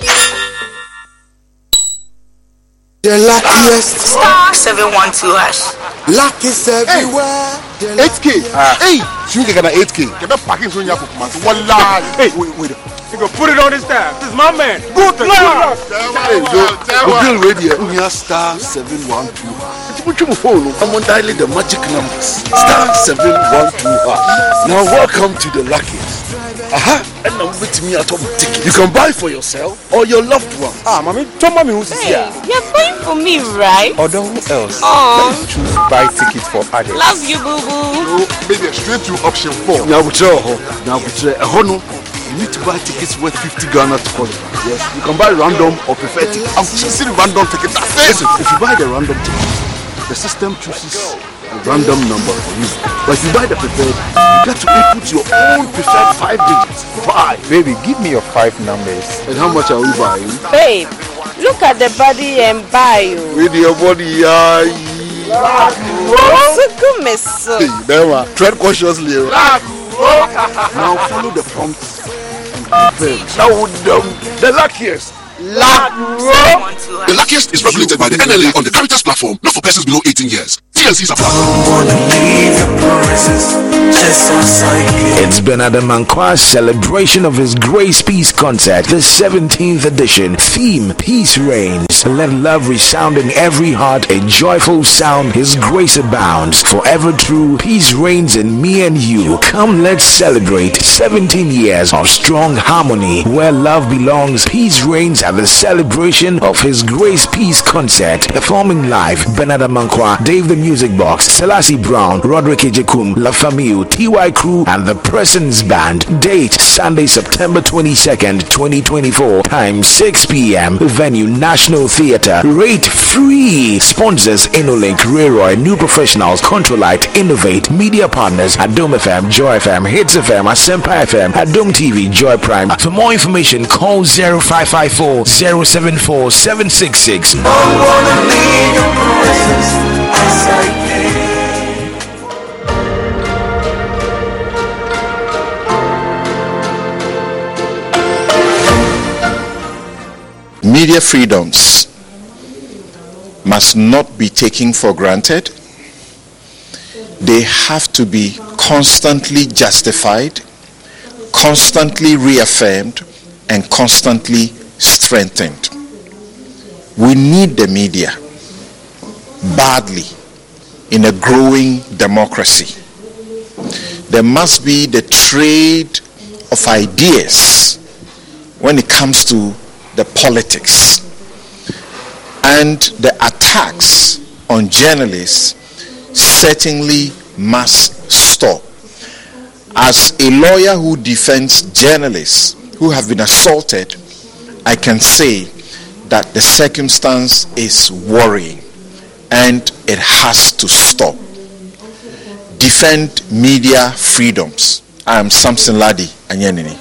The luckiest Star seven one two hash. luck is everywhere. eight K. Hey, you get an eight K. Get a packing from your man. Wallah. Hey, wait, wait. You go put it on this tab. This is my man. Good luck. Hey, so we feel ready. We have star seven one two. Put your phone. I'm on dialing the magic numbers. Star seven one two. Now welcome to the luckiest. Aha, and now with me at home ticket. You can buy for yourself or your loved one. Ah, mommy, tell mommy who's here. You're buying for me, right? Or who else? Oh, let's choose buy tickets for others. Love you, boo boo. So, maybe straight to option four. Now we try. Now we try. You need to buy tickets worth fifty Ghana to qualify. Yes, you can buy random or preferred tickets. I'm choosing random tickets. Listen, if you buy the random ticket, the system chooses a random number for you. But if you buy the preferred, you get to input your own preferred five digits. Five. Baby, give me your five numbers. And how much are we buying? Babe, look at the body and buy you. With your body, yeah. So good, miss. Hey, never. Tread cautiously. Now follow the prompts. Now um, the luckiest. Luck. The luckiest is regulated by the N L A on the Caritas platform, not for persons below eighteen years. T L C's apply. It's Bernard Mankwa's celebration of his Grace Peace concert, the seventeenth edition. Theme, Peace Reigns. Let love resound in every heart, a joyful sound. His grace abounds, forever true. Peace reigns in me and you. Come, let's celebrate seventeen years of strong harmony. Where love belongs, peace reigns at the celebration of his Grace Peace concert. Performing live, Bernard Mankwa, Dave the Music Box, Selassie Brown, Roderick Ejekum, La Famille, T Y Crew, and the Presence Band. Date, Sunday, September twenty-second, twenty twenty-four. Time, six p.m. Venue, National Theatre. Rate free. Sponsors, InnoLink, Rayroy, New Professionals, Controlite, Innovate, Media Partners, Adom F M, Joy F M, Hits F M, Asempa F M, Adom T V, Joy Prime. For more information, call zero five five four, zero seven four, seven six six. Media freedoms must not be taken for granted. They have to be constantly justified, constantly reaffirmed, and constantly strengthened. We need the media badly in a growing democracy. There must be the trade of ideas when it comes to the politics, and the attacks on journalists certainly must stop. As a lawyer who defends journalists who have been assaulted, I can say that the circumstance is worrying and it has to stop. Defend media freedoms. I am Samson Ladi Anyanini.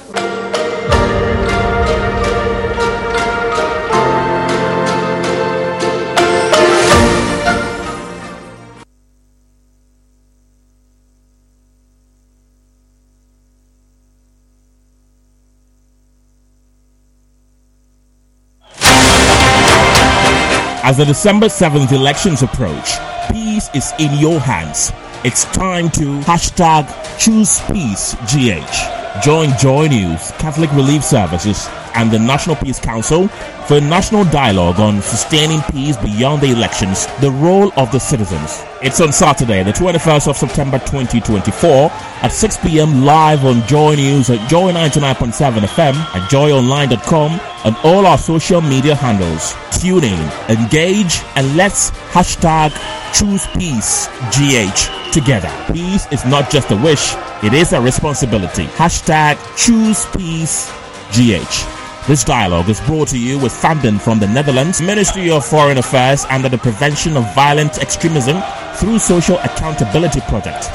As the December seventh elections approach, peace is in your hands. It's time to hashtag Choose Peace G H. Join Joy News, Catholic Relief Services, and the National Peace Council for a national dialogue on sustaining peace beyond the elections, the role of the citizens. It's on Saturday, the twenty-first of September twenty twenty-four at six p.m. live on Joy News at Joy ninety-nine point seven F M, at joy online dot com, and all our social media handles. Tune in, engage, and let's hashtag Choose Peace G H together. Peace is not just a wish, it is a responsibility. Hashtag Choose Peace G H. This dialogue is brought to you with funding from the Netherlands, Ministry of Foreign Affairs under the Prevention of Violent Extremism through Social Accountability Project.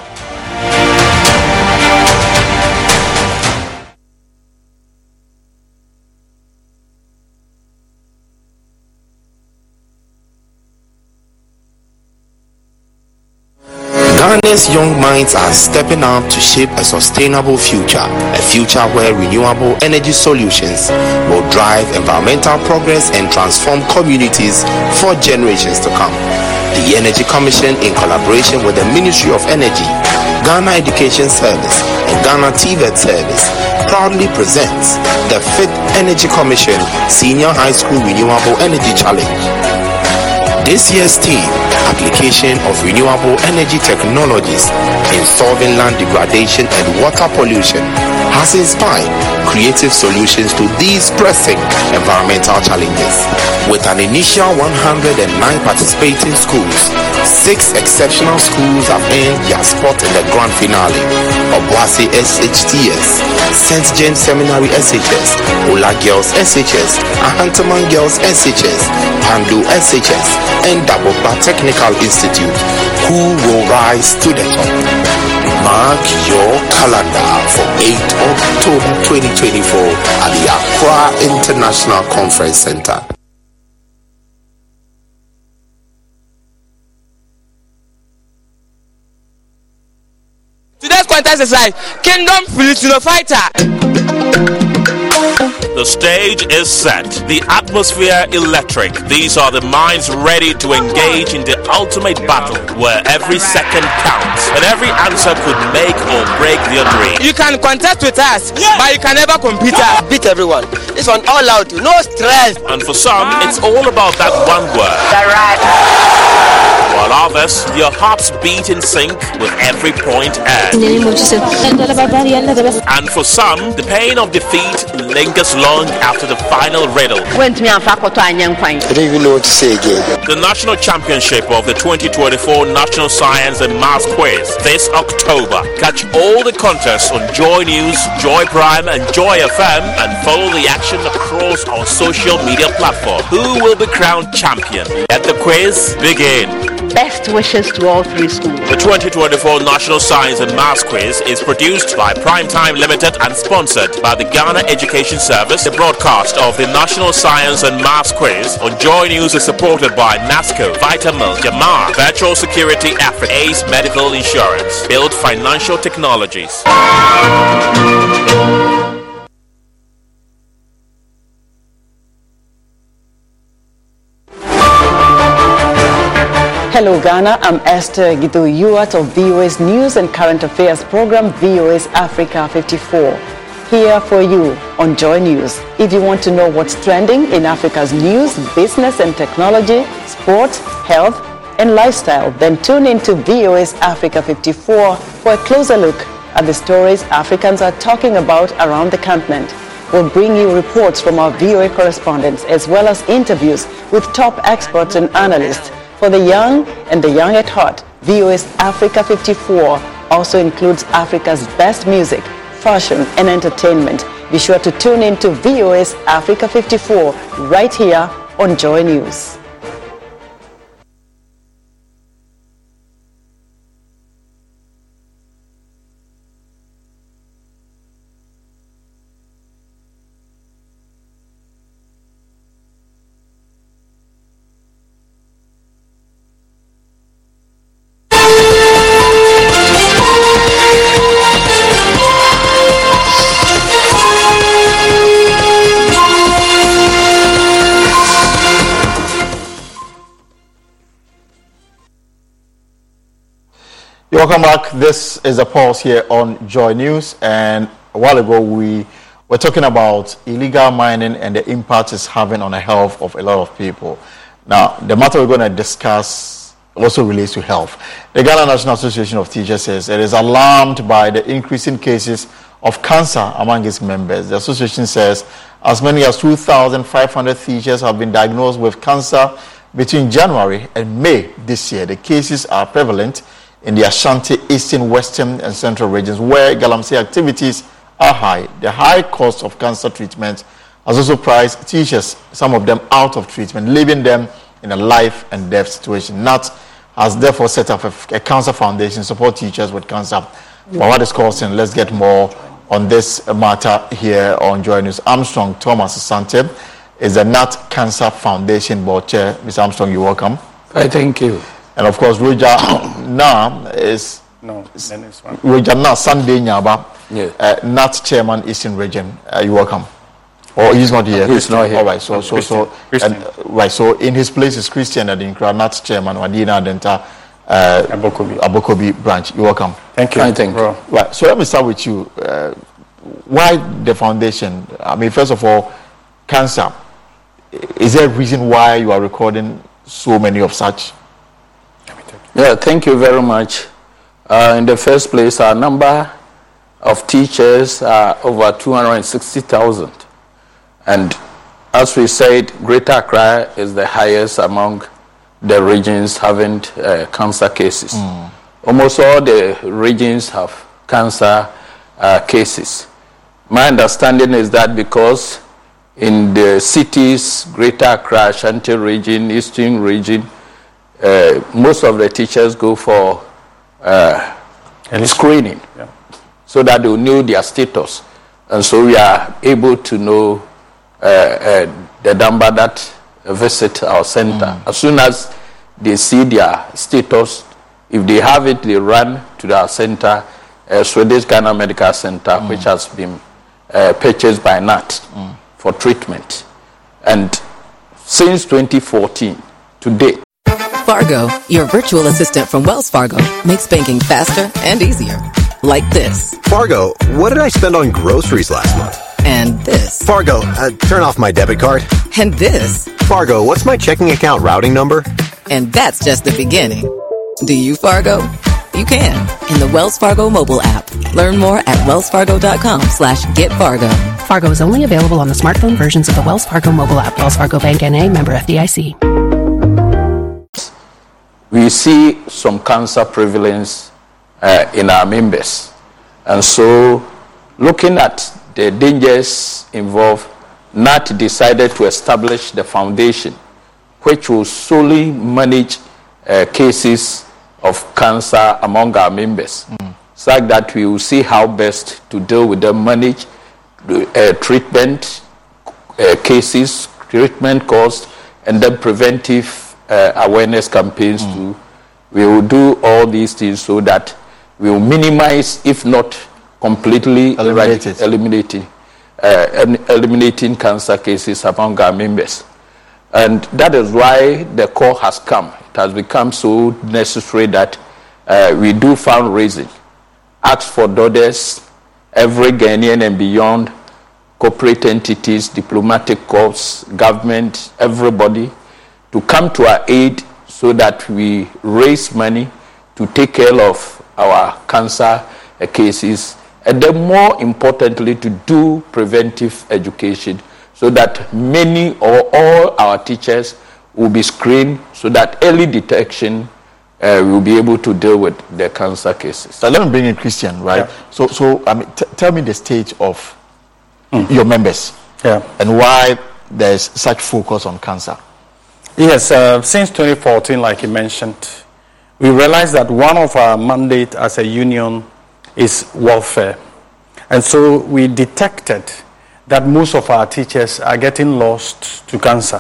Ghana's young minds are stepping up to shape a sustainable future, a future where renewable energy solutions will drive environmental progress and transform communities for generations to come. The Energy Commission, in collaboration with the Ministry of Energy, Ghana Education Service, and Ghana T V E T Service, proudly presents the fifth Energy Commission Senior High School Renewable Energy Challenge. This year's theme, application of renewable energy technologies in solving land degradation and water pollution, has inspired creative solutions to these pressing environmental challenges. With an initial one hundred nine participating schools, six exceptional schools have earned their spot in the grand finale. Obuasi S H T S, Saint James Seminary S H S, Ola Girls S H S, Ahantaman Girls S H S, Pandu S H S, and Daboba Technical Institute, who will rise to the top. Mark your calendar for eighth of October twenty twenty-four at the Accra International Conference Center. Today's contest is like Kingdom Filipino Fighter. The stage is set, the atmosphere electric. These are the minds ready to engage in the ultimate battle where every second counts and every answer could make or break their dream. You can contest with us, yeah, but you can never compete. Yeah. Beat everyone. This one all out, no stress. And for some, it's all about that one word. Right. While others, their hearts beat in sync with every point and. And for some, the pain of defeat lingers long after the final riddle. I don't even know what to say again. The national championship of the twenty twenty-four National Science and Maths Quiz this October. Catch all the contests on Joy News, Joy Prime and Joy F M and follow the action across our social media platform. Who will be crowned champion? Let the quiz begin. Best wishes to all three schools. The twenty twenty-four National Science and Maths Quiz is produced by Primetime Limited and sponsored by the Ghana Education Service. The broadcast of the National Science and Maths Quiz on Joy News is supported by NASCO, Vitamil, Jamar, Virtual Security Africa, Ace Medical Insurance, Build Financial Technologies. Hello Ghana, I'm Esther Gitu Yuat of V O S News and Current Affairs program V O S Africa fifty-four. Here for you on Joy News. If you want to know what's trending in Africa's news, business and technology, sports, health and lifestyle, then tune in to V O S Africa fifty-four for a closer look at the stories Africans are talking about around the continent. We'll bring you reports from our V O A correspondents as well as interviews with top experts and analysts. For the young and the young at heart, V O S Africa fifty-four also includes Africa's best music, fashion and entertainment. Be sure to tune in to V O S Africa fifty-four right here on Joy News. Welcome back. This is a pause here on Joy News, and a while ago we were talking about illegal mining and the impact it's having on the health of a lot of people. Now, the matter we're going to discuss also relates to health. The Ghana National Association of Teachers says it is alarmed by the increasing cases of cancer among its members. The association says as many as two thousand five hundred teachers have been diagnosed with cancer between January and May this year. The cases are prevalent in the Ashanti, Eastern, Western, and Central regions where galamsey activities are high. The high cost of cancer treatment has also priced teachers, some of them out of treatment, leaving them in a life and death situation. N A T has therefore set up a, a cancer foundation to support teachers with cancer. But what is causing? Let's get more on this matter here on Joy News. Armstrong Thomas Asante is the N A T Cancer Foundation board chair. Mister Armstrong, you're welcome. I thank you. And of course, Roger Na is no, then it's one. Roger Na Sunday Nyaba, yeah. uh, N A T chairman Eastern Region. Uh, you're welcome. Or he's not here. He's not here. All right. So, so, so, Christian. and, uh, right. So, in his place is Christian Adinkra, N A T chairman Wadina Denta, uh, Abokobi. Abokobi branch. You're welcome. Thank you. I thank you. Right. So let me start with you. Uh, why the foundation? I mean, first of all, cancer. Is there a reason why you are recording so many of such? Yeah, thank you very much. Uh, in the first place, our number of teachers are over two hundred sixty thousand. And as we said, Greater Accra is the highest among the regions having uh, cancer cases. Mm. Almost all the regions have cancer uh, cases. My understanding is that because in the cities, Greater Accra, Ashanti region, Eastern region, Uh, most of the teachers go for uh, screening, yeah, so that they will know their status. And so we are able to know uh, uh, the number that visit our center. Mm. As soon as they see their status, if they have it, they run to our center, uh, Swedish Ghana Medical Center, mm. which has been uh, purchased by N A T mm. for treatment. And since twenty fourteen to date, Fargo, your virtual assistant from Wells Fargo, makes banking faster and easier. Like this. Fargo, what did I spend on groceries last month? And this. Fargo, uh, turn off my debit card. And this. Fargo, what's my checking account routing number? And that's just the beginning. Do you, Fargo? You can in the Wells Fargo mobile app. Learn more at wellsfargo.com slash get Fargo. Fargo is only available on the smartphone versions of the Wells Fargo mobile app. Wells Fargo Bank N A, member F D I C. We see some cancer prevalence uh, in our members. And so, looking at the dangers involved, N A T decided to establish the foundation, which will solely manage uh, cases of cancer among our members, mm. so that we will see how best to deal with them, manage uh, treatment uh, cases, treatment costs, and then preventive uh, awareness campaigns mm. too. We will do all these things so that we will minimize, if not completely eliminate it. eliminating, uh, eliminating cancer cases among our members. And that is why the call has come. It has become so necessary that uh, we do fundraising. Ask for dollars, every Ghanaian and beyond, corporate entities, diplomatic corps, government, everybody, to come to our aid so that we raise money to take care of our cancer uh, cases, and then more importantly, to do preventive education so that many or all our teachers will be screened so that early detection uh, will be able to deal with the cancer cases. So let me bring in Christian, right? Yeah. So, so I mean, t- tell me the stage of mm. your members, yeah, and why there's such focus on cancer. Yes, uh, since twenty fourteen, like you mentioned, we realized that one of our mandate as a union is welfare. And so we detected that most of our teachers are getting lost to cancer.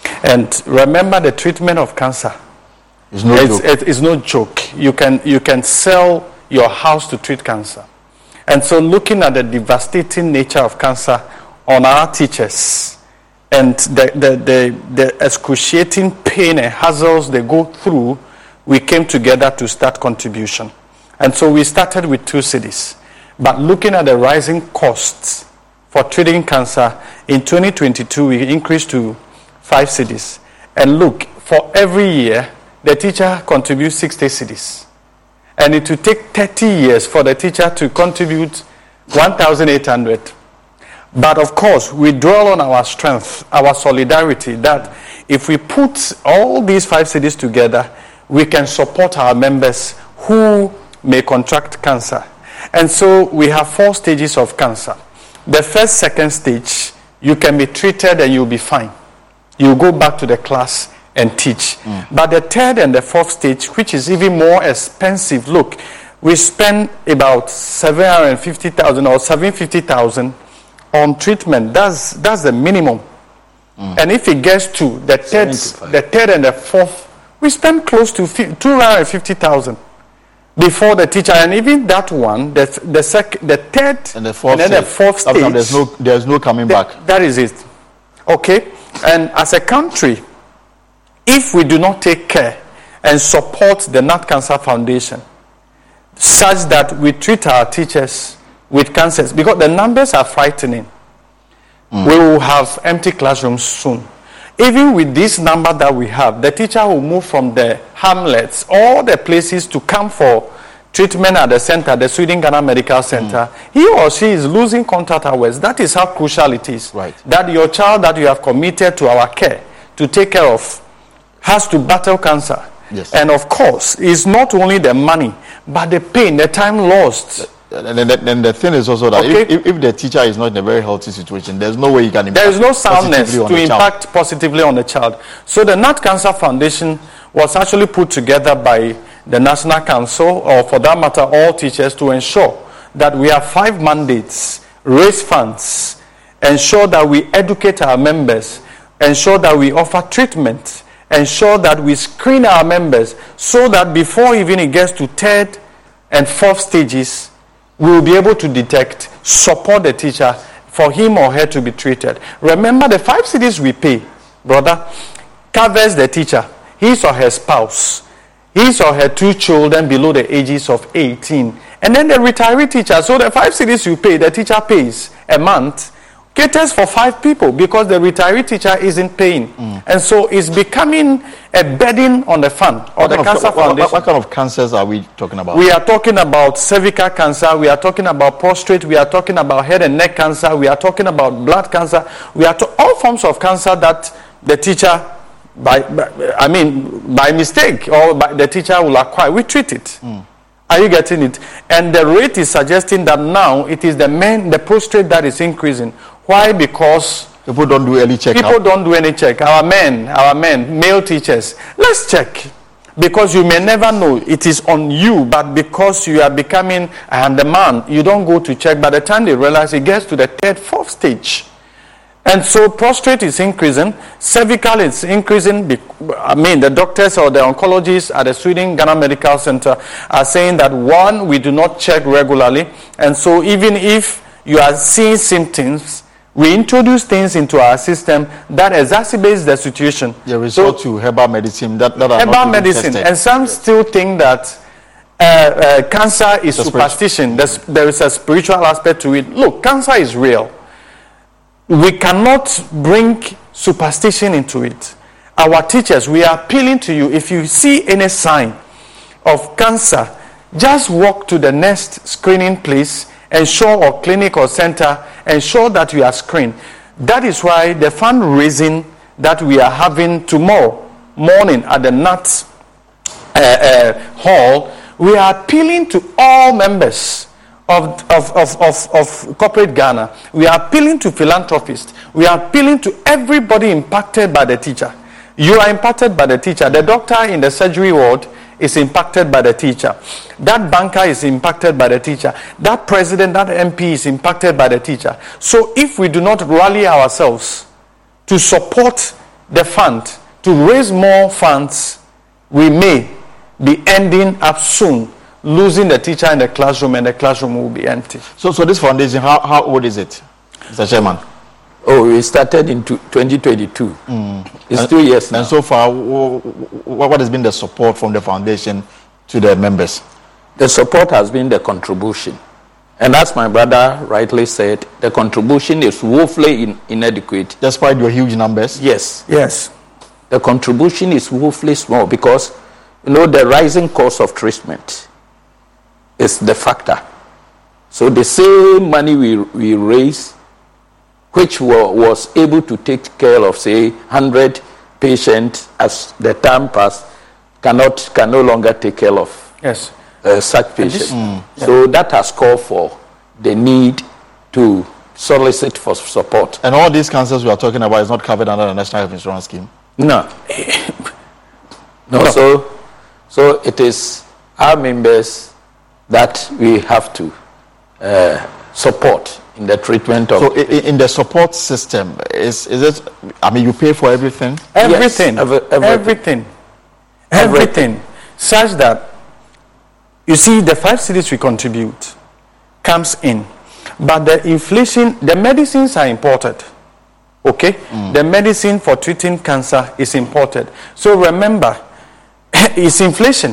And remember, the treatment of cancer it's no it's, joke. it's no joke. You can, you can sell your house to treat cancer. And so looking at the devastating nature of cancer on our teachers, and the, the, the, the excruciating pain and hassles they go through, we came together to start contribution. And so we started with two cities. But looking at the rising costs for treating cancer, in twenty twenty-two, we increased to five cities. And look, for every year, the teacher contributes sixty cities. And it will take thirty years for the teacher to contribute one thousand eight hundred. But of course, we dwell on our strength, our solidarity, that if we put all these five cities together, we can support our members who may contract cancer. And so we have four stages of cancer. The first, second stage, you can be treated and you'll be fine. You go back to the class and teach. Mm. But the third and the fourth stage, which is even more expensive, look, we spend about seven hundred fifty thousand or seven hundred fifty thousand on treatment. That's that's the minimum. Mm. And if it gets to the third, the third and the fourth, we spend close to two hundred fifty thousand before the teacher. And even that one, the the sec, the third and the fourth, and then the fourth stage, stage there's no there's no coming the, back. That is it. Okay? And as a country, if we do not take care and support the N A T Cancer Foundation such that we treat our teachers with cancers, because the numbers are frightening, mm. we will have empty classrooms soon. Even with this number that we have, the teacher will move from the hamlets, all the places to come for treatment at the center, the Sweden Ghana Medical Center. Mm. He or she is losing contact hours. That is how crucial it is. Right. That your child that you have committed to our care, to take care of, has to battle cancer. Yes. And of course, it's not only the money, but the pain, the time lost. And then, then the thing is also that okay. if, if the teacher is not in a very healthy situation, there's no way you can impact there is no soundness to impact child. positively on the child. So the N A T Cancer Foundation was actually put together by the National Council, or for that matter, all teachers, to ensure that we have five mandates: raise funds, ensure that we educate our members, ensure that we offer treatment, ensure that we screen our members, so that before even it gets to third and fourth stages, we will be able to detect, support the teacher, for him or her to be treated. Remember, the five cedis we pay, brother, covers the teacher, his or her spouse, his or her two children below the ages of eighteen, and then the retiree teacher. So the five cedis you pay, the teacher pays a month, caters for five people because the retiree teacher isn't paying. Mm. And so it's becoming a burden on the fund or what the kind cancer of, what, foundation. What kind of cancers are we talking about? We are talking about cervical cancer, we are talking about prostate, we are talking about head and neck cancer, we are talking about blood cancer, we are to- all forms of cancer that the teacher, by, by I mean, by mistake or by the teacher will acquire. We treat it. Mm. Are you getting it? And the rate is suggesting that now it is the men, the prostate that is increasing. Why? Because people don't do any check. People don't do any check. Our men, our men, male teachers, let's check. Because you may never know it is on you, but because you are becoming and the man, you don't go to check. By the time they realize it gets to the third, fourth stage. And so prostate is increasing, cervical is increasing. I mean, the doctors or the oncologists at the Sweden Ghana Medical Center are saying that one, we do not check regularly. And so even if you are seeing symptoms, we introduce things into our system that exacerbates the situation. Yeah, resort so, to herbal medicine that, that are herbal not medicine, tested. And some yes. still think that uh, uh, cancer is the superstition. There's, there is a spiritual aspect to it. Look, cancer is real. We cannot bring superstition into it. Our teachers, we are appealing to you. If you see any sign of cancer, just walk to the next screening place, ensure or clinic or center, ensure that you are screened. That is why the fundraising that we are having tomorrow morning at the N A T uh, uh, Hall, we are appealing to all members Of, of, of, of, of corporate Ghana. We are appealing to philanthropists. We are appealing to everybody impacted by the teacher. You are impacted by the teacher. The doctor in the surgery ward is impacted by the teacher. That banker is impacted by the teacher. That president, that M P is impacted by the teacher. So if we do not rally ourselves to support the fund, to raise more funds, we may be ending up soon losing the teacher in the classroom, and the classroom will be empty. So, so this foundation, how, how old is it, Mister Chairman? Oh, we started in twenty twenty-two. Mm. It's and, two years now. And so far, what has been the support from the foundation to the members? The support has been the contribution. And as my brother rightly said, the contribution is woefully in, inadequate. Despite your huge numbers? Yes. Yes. The contribution is woefully small because, you know, the rising cost of treatment is the factor. So the same money we we raise, which were, was able to take care of, say, one hundred patients as the time passed, cannot can no longer take care of yes. uh, such patients. Mm, yeah. So that has called for the need to solicit for support. And all these cancers we are talking about is not covered under the National Health Insurance Scheme? No. no, no. So, so it is our members that we have to uh, support in the treatment of. So, in, in the support system, is is it? I mean, you pay for everything. Everything, yes, every, everything. everything, everything, such that you see the five cedis we contribute comes in, but the inflation, the medicines are imported. Okay, mm. The medicine for treating cancer is imported. So remember, it's inflation.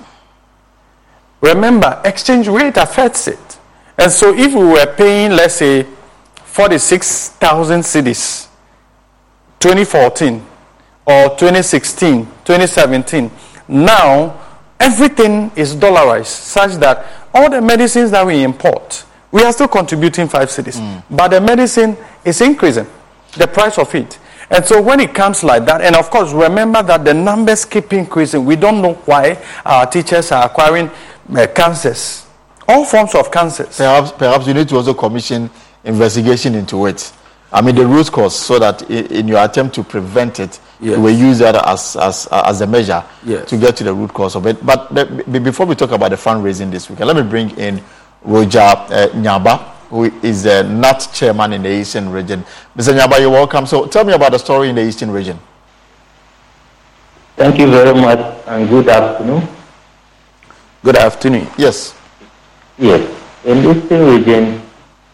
Remember, exchange rate affects it. And so if we were paying, let's say, forty-six thousand cedis, twenty fourteen, or twenty sixteen, twenty seventeen, now everything is dollarized, such that all the medicines that we import, we are still contributing five cedis. Mm. But the medicine is increasing, the price of it. And so when it comes like that, and of course, remember that the numbers keep increasing. We don't know why our teachers are acquiring uh, cancers, all forms of cancers. Perhaps, perhaps you need to also commission investigation into it. I mean, the root cause, so that in, in your attempt to prevent it, yes. you will use that as as as a measure yes. to get to the root cause of it. But the, before we talk about the fundraising this weekend, let me bring in Roger uh, Nyaba, who is the N A T chairman in the Eastern region. Mister Nyaba, you're welcome. So tell me about the story in the Eastern region. Thank you very much, and good afternoon. Good afternoon. Yes. Yes. In the Eastern region,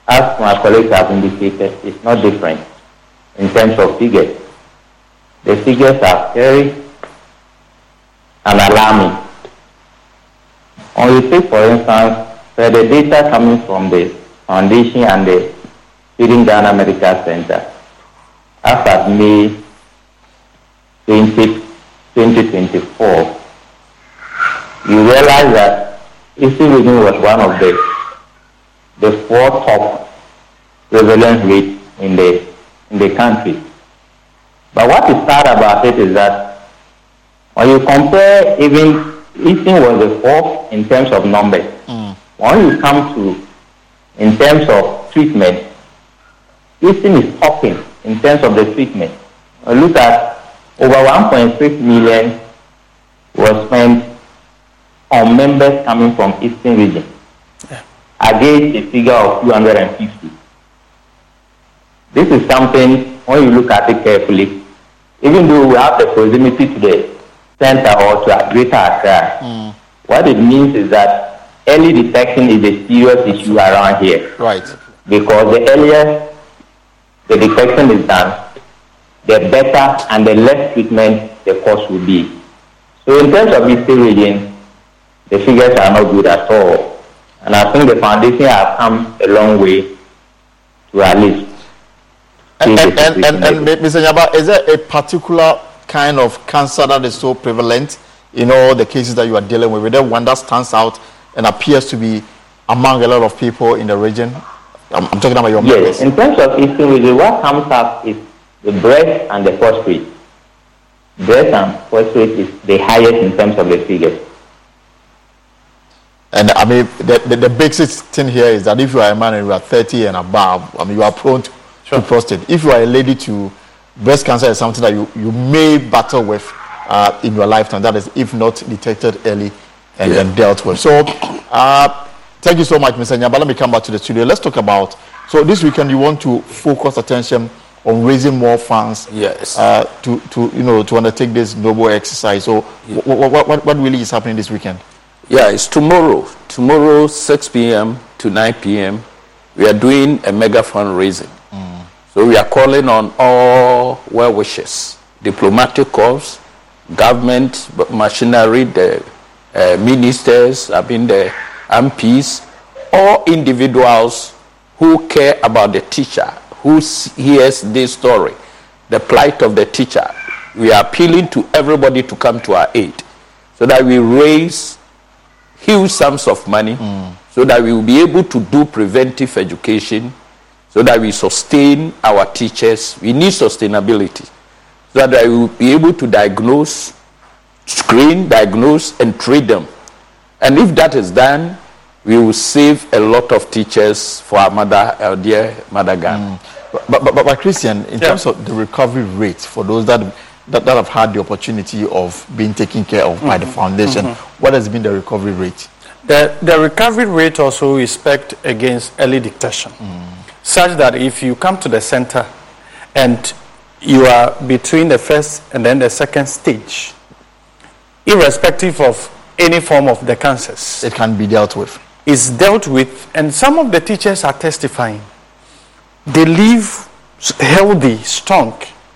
as my colleagues have indicated, is not different in terms of figures. The figures are scary and alarming. On you take, for instance, where the data coming from the Foundation and the Feeding Ghana Medical Center, as at May twentieth, twenty twenty-four, you realize that Eastern region was one of the the four top prevalence rates in the in the country. But what is sad about it is that when you compare, even Eastern was the fourth in terms of numbers. Mm. When you come to in terms of treatment, Eastern is topping in terms of the treatment. Look at over one point six million was spent on members coming from Eastern region, yeah, against a figure of two hundred fifty. This is something, when you look at it carefully, even though we have the proximity to the center or to a greater Accra, mm. what it means is that early detection is a serious issue around here. Right. Because the earlier the detection is done, the better and the less treatment the cost will be. So in terms of Eastern region, the figures are not good at all. And I think the foundation has come a long way to at least. And, and, and, and, and Mister Nyaba, is there a particular kind of cancer that is so prevalent in all the cases that you are dealing with? Is there one that stands out and appears to be among a lot of people in the region? I'm, I'm talking about your Yes, members. In terms of Eastern region, what comes up is the breast and the prostate. Breast and prostate is the highest in terms of the figures. And I mean, the, the, the basic thing here is that if you are a man and you are thirty and above, I mean, you are prone to, sure. to prostate. If you are a lady to, breast cancer is something that you, you may battle with uh, in your lifetime. That is, if not detected early and, yeah. and dealt with. So, uh, thank you so much, Mister Nyaba. Let me come back to the studio. Let's talk about, so this weekend you want to focus attention on raising more funds, yes, uh, to, to, you know, to undertake this noble exercise. So, yeah. what, what, what, what really is happening this weekend? Yeah, it's tomorrow. Tomorrow, six p.m. to nine p.m., we are doing a mega fundraising. Mm. So we are calling on all well wishers, diplomatic corps, government machinery, the uh, ministers, I mean the M Ps, all individuals who care about the teacher, who hears this story, the plight of the teacher. We are appealing to everybody to come to our aid so that we raise huge sums of money, mm. so that we will be able to do preventive education, so that we sustain our teachers. We need sustainability, so that we will be able to diagnose, screen, diagnose, and treat them. And if that is done, we will save a lot of teachers for our mother, our dear mother Ghana. Mm. But, but, but, but Christian, in yeah. terms of the recovery rate for those that That, that have had the opportunity of being taken care of mm-hmm. by the foundation, mm-hmm. what has been the recovery rate? The, the recovery rate also is spec'd against early detection, mm. such that if you come to the center and you are between the first and then the second stage, irrespective of any form of the cancers, it can be dealt with. It's dealt with, and some of the teachers are testifying. They live healthy, strong,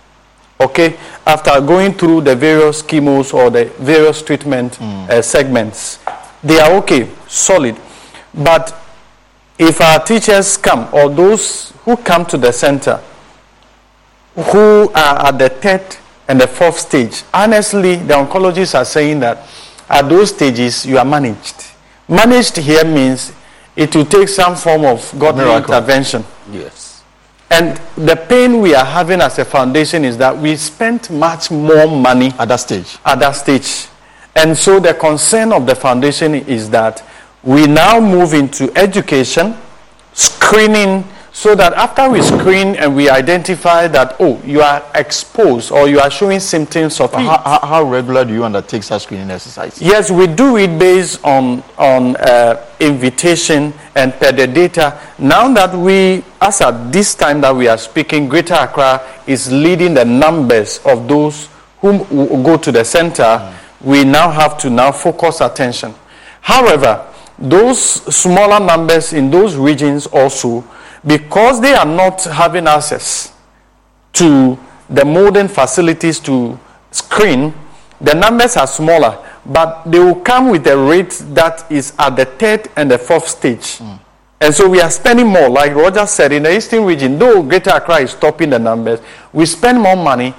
okay, after going through the various chemos or the various treatment mm. uh, segments. They are okay, solid. But if our teachers come, or those who come to the center, who are at the third and the fourth stage, honestly, the oncologists are saying that at those stages, you are managed. Managed here means it will take some form of godly intervention. Yes. And the pain we are having as a foundation is that we spent much more money at that stage. At that stage. And so the concern of the foundation is that we now move into education, screening, so that after we screen and we identify that, oh, you are exposed or you are showing symptoms of it. How, how regular do you undertake such screening exercise? Yes, we do it based on, on uh, invitation and per the data. Now that we, as at this time that we are speaking, Greater Accra is leading the numbers of those who go to the center. Mm. We now have to now focus attention. However, those smaller numbers in those regions also, because they are not having access to the modern facilities to screen, the numbers are smaller, but they will come with a rate that is at the third and the fourth stage. Mm. And so we are spending more, like Roger said, in the eastern region, though Greater Accra is topping the numbers, we spend more money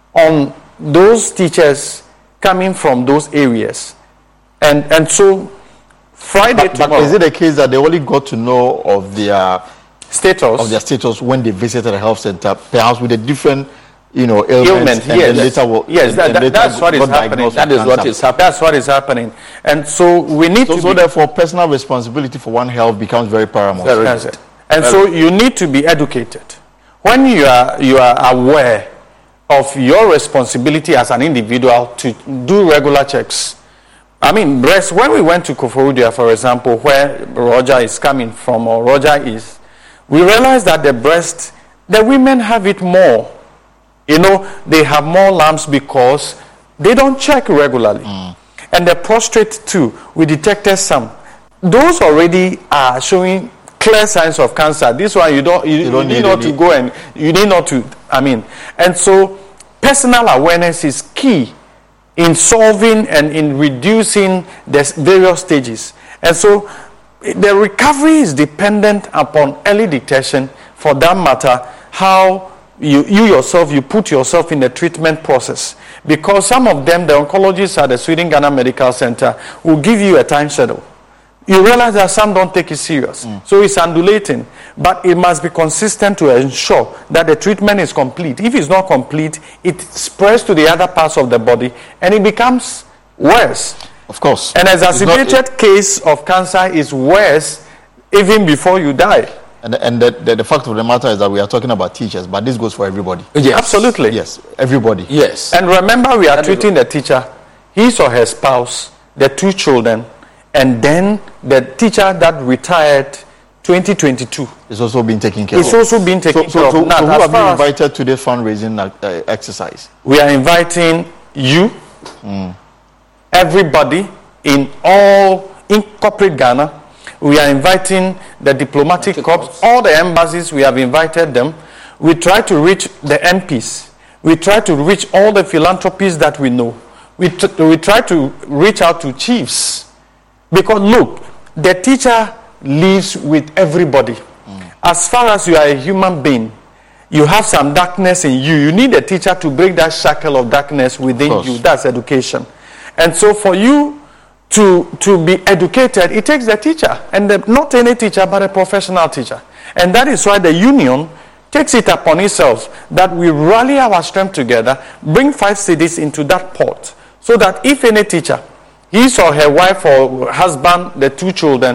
on those teachers coming from those areas. And and so Friday but, tomorrow, but is it the case that they only got to know of their status of their status when they visited a health center, perhaps with a different, you know, ailment, ailment and yes, then later, will, yes, and, that, and that, later that's what is got happening. diagnosed That with is what cancer. is happening. That's what is happening, and so we need so, to. So be, therefore, personal responsibility for one health becomes very paramount. Very that's it. And very so you need to be educated. When you are you are aware of your responsibility as an individual to do regular checks. I mean, breast. When we went to Koforidua, for example, where Roger is coming from, or Roger is, we realized that the breast, the women have it more. You know, they have more lumps because they don't check regularly. Mm. And the prostate too, we detected some. Those already are showing clear signs of cancer. This one you don't you, you, don't you need, need not to go and you need not to I mean and so personal awareness is key in solving and in reducing the various stages. And so the recovery is dependent upon early detection. For that matter, how you, you yourself, you put yourself in the treatment process. Because some of them, the oncologists at the Sweden Ghana Medical Center, will give you a time schedule. You realize that some don't take it serious. Mm. So it's undulating. But it must be consistent to ensure that the treatment is complete. If it's not complete, it spreads to the other parts of the body and it becomes worse. Of course. An exacerbated not, case of cancer is worse even before you die. And, and the, the, the fact of the matter is that we are talking about teachers, but this goes for everybody. Yes. Absolutely. Yes, everybody. Yes. And remember, we are that treating the teacher, his or her spouse, the two children, and then the teacher that retired twenty twenty-two. It's also being taken care it's of. It's also being taken so, care so, of. So, so who have you invited to this fundraising uh, exercise? We are inviting you, mm. everybody in all, in corporate Ghana. We are inviting the diplomatic corps, all the embassies, we have invited them. We try to reach the M Ps. We try to reach all the philanthropies that we know. We, t- we try to reach out to chiefs. Because look, the teacher lives with everybody. Mm. As far as you are a human being, you have some darkness in you. You need a teacher to break that shackle of darkness within you. That's education. And so for you to, to be educated, it takes the teacher. And the, not any teacher, but a professional teacher. And that is why the union takes it upon itself that we rally our strength together, bring five cities into that pot, so that if any teacher, his or her wife or husband, the two children,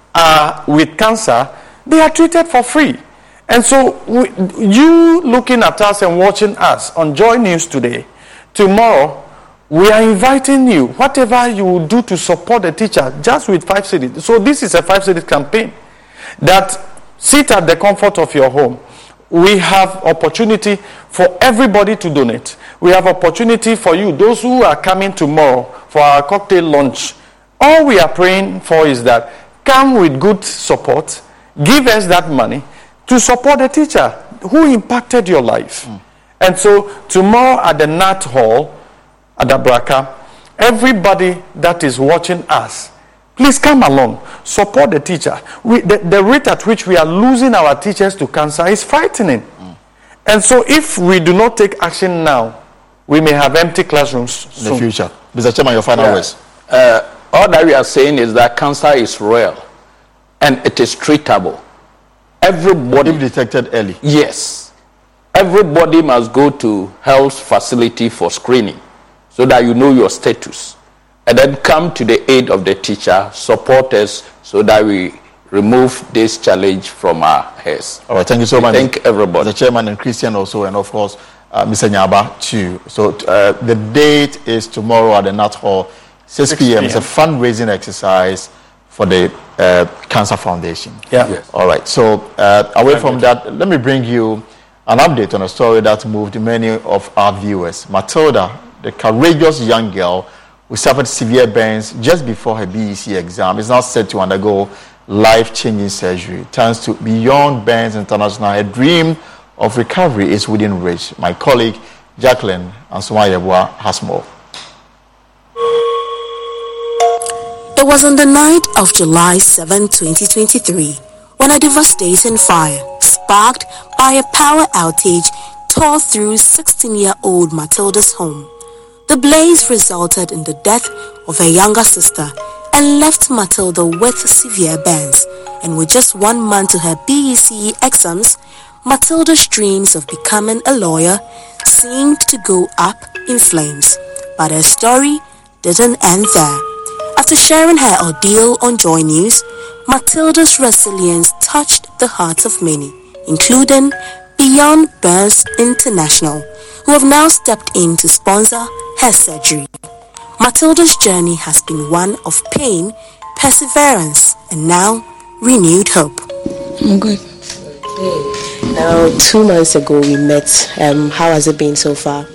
are with cancer, they are treated for free. And so we, you looking at us and watching us on Joy News today, tomorrow, we are inviting you, whatever you will do to support the teacher, just with five cities. So this is a five cities campaign that sit at the comfort of your home. We have opportunity for everybody to donate. We have opportunity for you, those who are coming tomorrow for our cocktail lunch. All we are praying for is that come with good support, give us that money to support the teacher who impacted your life. Mm. And so tomorrow at the Nat Hall at Abraka, everybody that is watching us, please come along, support the teacher. We, the, the rate at which we are losing our teachers to cancer is frightening. Mm. And so if we do not take action now, we may have empty classrooms in the future. Mister Chairman, your final yeah. words. Uh, all that we are saying is that cancer is real and it is treatable. Everybody, if detected early. Yes. Everybody must go to health facility for screening so that you know your status. And then come to the aid of the teacher, support us so that we remove this challenge from our heads. All right, thank you so much. Thank everybody. The chairman and Christian also, and of course, uh, Mister Nyaba too. So uh, the date is tomorrow at the Nat Hall, six p.m. It's a fundraising exercise for the uh, Cancer Foundation. Yeah. Yes. All right. So uh, away from that, let me bring you an update on a story that moved many of our viewers. Matilda, the courageous young girl who suffered severe burns just before her B E C exam, is now set to undergo life-changing surgery. Thanks to Beyond Burns International, her dream of recovery is within reach. My colleague Jacqueline Ansuma has more. It was on the night of July seventh, twenty twenty-three, when a devastating fire, sparked by a power outage, tore through sixteen-year-old Matilda's home. The blaze resulted in the death of her younger sister and left Matilda with severe burns. And with just one month to her B E C E exams, Matilda's dreams of becoming a lawyer seemed to go up in flames. But her story didn't end there. After sharing her ordeal on Joy News, Matilda's resilience touched the hearts of many, including Beyond Burns International, who have now stepped in to sponsor her surgery. Matilda's journey has been one of pain, perseverance, and now renewed hope. I'm good. Okay. Now, two months ago we met. Um, how has it been so far?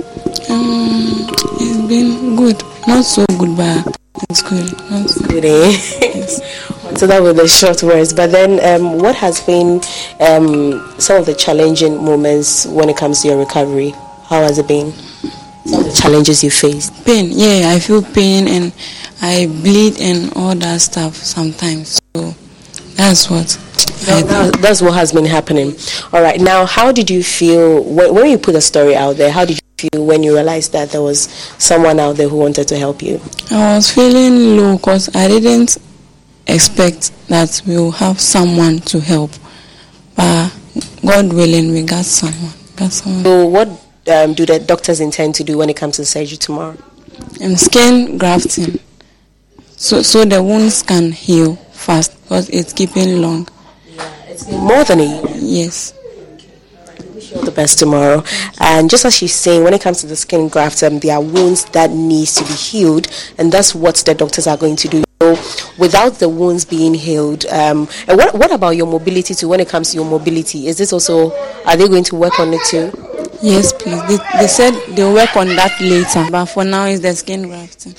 Um, it's been good. Not so good, but it's good. Not so good, eh? Yes. So that were the short words. But then, um, what has been um, some of the challenging moments when it comes to your recovery? How has it been? Some of the challenges you faced? Pain, yeah, I feel pain and I bleed and all that stuff sometimes. So that's what. That, that, that's what has been happening. All right. Now, how did you feel when, when you put the story out there? How did you feel when you realized that there was someone out there who wanted to help you? I was feeling low because I didn't expect that we will have someone to help. But God willing, we got someone. Got someone. So what um, do the doctors intend to do when it comes to surgery tomorrow? Um, skin grafting. So so the wounds can heal fast because it's keeping long. It's been more than a year. Yes. Wish you all the best tomorrow. And just as she's saying, when it comes to the skin graft, um, there are wounds that needs to be healed, and that's what the doctors are going to do. So without the wounds being healed, um, and what what about your mobility too? When it comes to your mobility, is this also, are they going to work on it too? Yes, please. They, they said they'll work on that later, but for now it's the skin grafting.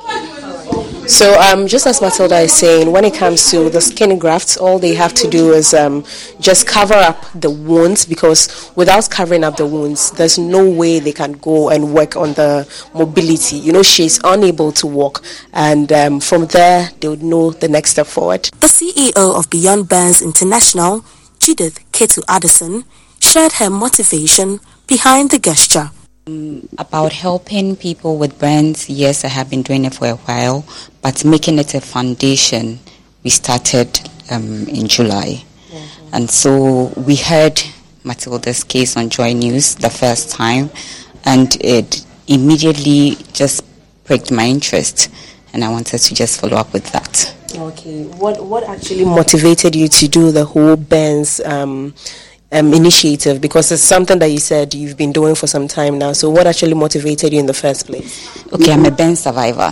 So um, just as Matilda is saying, when it comes to the skin grafts, all they have to do is um, just cover up the wounds, because without covering up the wounds, there's no way they can go and work on the mobility. You know, she's unable to walk, and um, from there, they would know the next step forward. The C E O of Beyond Burns International, Judith Ketu Addison, shared her motivation behind the gesture. Um, about helping people with burns, yes, I have been doing it for a while, but making it a foundation, we started um, in July. Mm-hmm. And so we heard Matilda's case on Joy News the first time, and it immediately just pricked my interest, and I wanted to just follow up with that. Okay. What, what actually motivated you to do the whole burns um Um, initiative, because it's something that you said you've been doing for some time now? So what actually motivated you in the first place? Okay, I'm a burn survivor.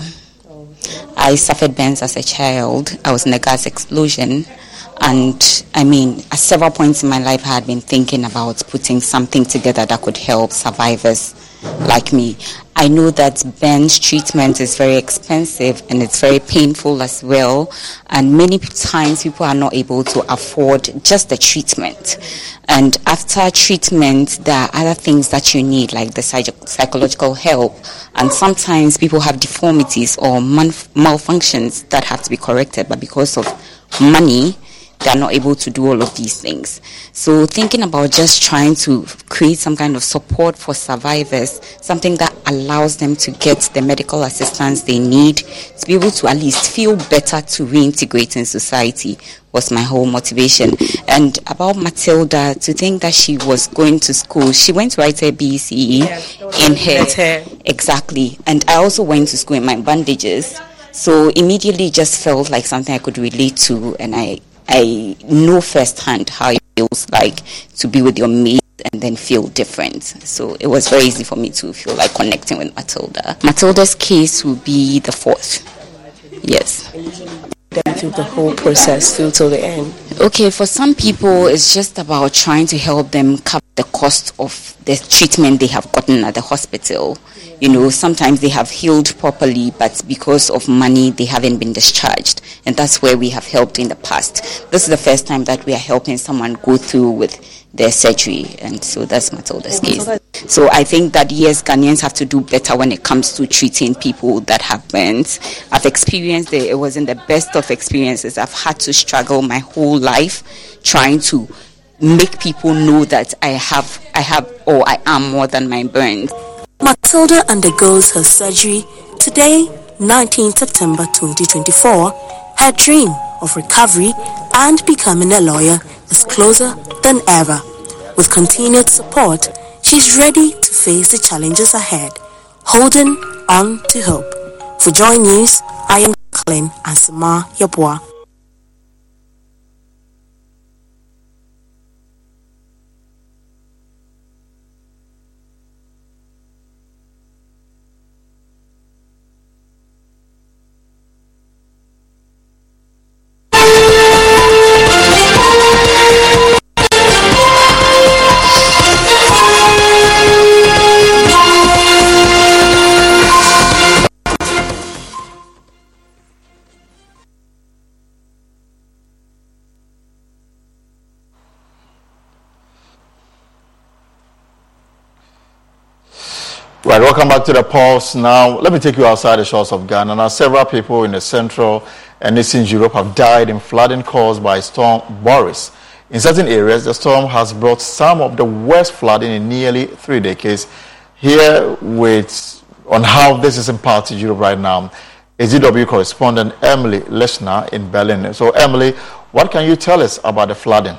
I suffered burns as a child. I was in a gas explosion, and I mean, at several points in my life I had been thinking about putting something together that could help survivors like me. I know that burns treatment is very expensive and it's very painful as well, and many times people are not able to afford just the treatment. And after treatment, there are other things that you need, like the psych- psychological help, and sometimes people have deformities or mal- malfunctions that have to be corrected, but because of money, they're not able to do all of these things. So thinking about just trying to create some kind of support for survivors, something that allows them to get the medical assistance they need to be able to at least feel better to reintegrate in society, was my whole motivation. And about Matilda, to think that she was going to school, she went to write her B E C E yeah, in her. her. Exactly. And I also went to school in my bandages. So immediately just felt like something I could relate to, and I I know firsthand how it feels like to be with your mate and then feel different. So it was very easy for me to feel like connecting with Matilda. Matilda's case will be the fourth. Yes. them through the whole process, through till the end? Okay, for some people, it's just about trying to help them cover the cost of the treatment they have gotten at the hospital. You know, sometimes they have healed properly, but because of money, they haven't been discharged. And that's where we have helped in the past. This is the first time that we are helping someone go through with their surgery. And so that's Matilda's case. So I think that, yes, Ghanaians have to do better when it comes to treating people that have burns. I've experienced it. It wasn't the best of experiences. I've had to struggle my whole life trying to make people know that I have, I have, or I am more than my burns. Matilda undergoes her surgery today, nineteenth September twenty twenty-four. Her dream of recovery and becoming a lawyer is closer than ever. With continued support, she's ready to face the challenges ahead, holding on to hope. For Joy News, I am Colin Asama Yabua. Right, welcome back to the Pulse. Now, let me take you outside the shores of Ghana. Now, several people in the central and eastern Europe have died in flooding caused by Storm Boris. In certain areas, the storm has brought some of the worst flooding in nearly three decades. Here, with on how this is impacting Europe right now, is D W correspondent Emily Leshner in Berlin. So, Emily, what can you tell us about the flooding?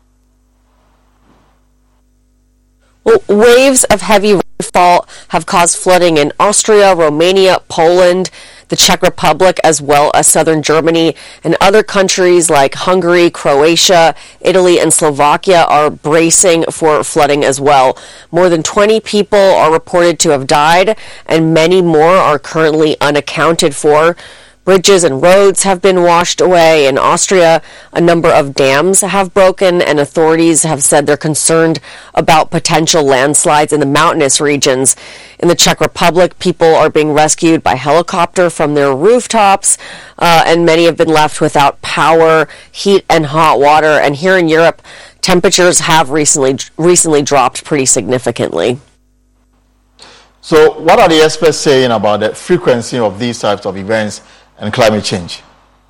Well, waves of heavy rainfall have caused flooding in Austria, Romania, Poland, the Czech Republic, as well as southern Germany, and other countries like Hungary, Croatia, Italy, and Slovakia are bracing for flooding as well. More than twenty people are reported to have died, and many more are currently unaccounted for. Bridges and roads have been washed away. In Austria, a number of dams have broken, and authorities have said they're concerned about potential landslides in the mountainous regions. In the Czech Republic, people are being rescued by helicopter from their rooftops, uh, and many have been left without power, heat, and hot water. And here in Europe, temperatures have recently recently dropped pretty significantly. So what are the experts saying about the frequency of these types of events and climate change?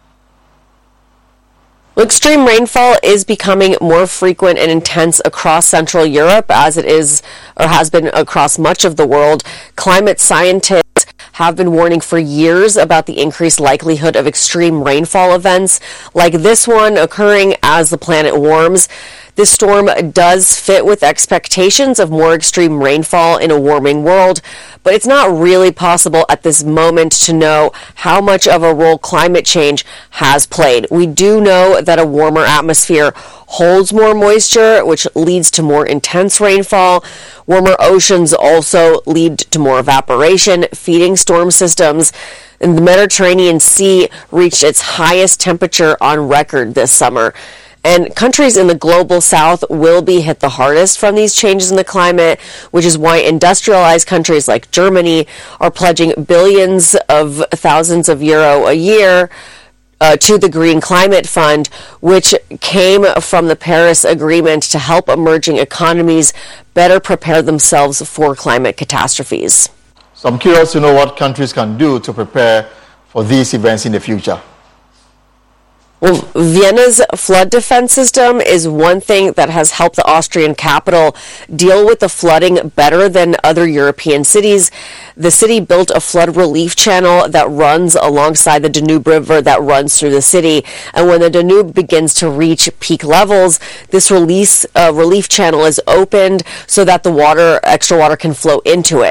Well, extreme rainfall is becoming more frequent and intense across Central Europe, as it is or has been across much of the world. Climate scientists have been warning for years about the increased likelihood of extreme rainfall events like this one occurring as the planet warms. This storm does fit with expectations of more extreme rainfall in a warming world, but it's not really possible at this moment to know how much of a role climate change has played. We do know that a warmer atmosphere holds more moisture, which leads to more intense rainfall. Warmer oceans also lead to more evaporation, feeding storm systems. And the Mediterranean Sea reached its highest temperature on record this summer. And countries in the global south will be hit the hardest from these changes in the climate, which is why industrialized countries like Germany are pledging billions of thousands of euro a year uh, to the Green Climate Fund, which came from the Paris Agreement to help emerging economies better prepare themselves for climate catastrophes. So I'm curious to know what countries can do to prepare for these events in the future. Well, Vienna's flood defense system is one thing that has helped the Austrian capital deal with the flooding better than other European cities. The city built a flood relief channel that runs alongside the Danube River that runs through the city. And when the Danube begins to reach peak levels, this release, uh, relief channel is opened so that the water, extra water can flow into it.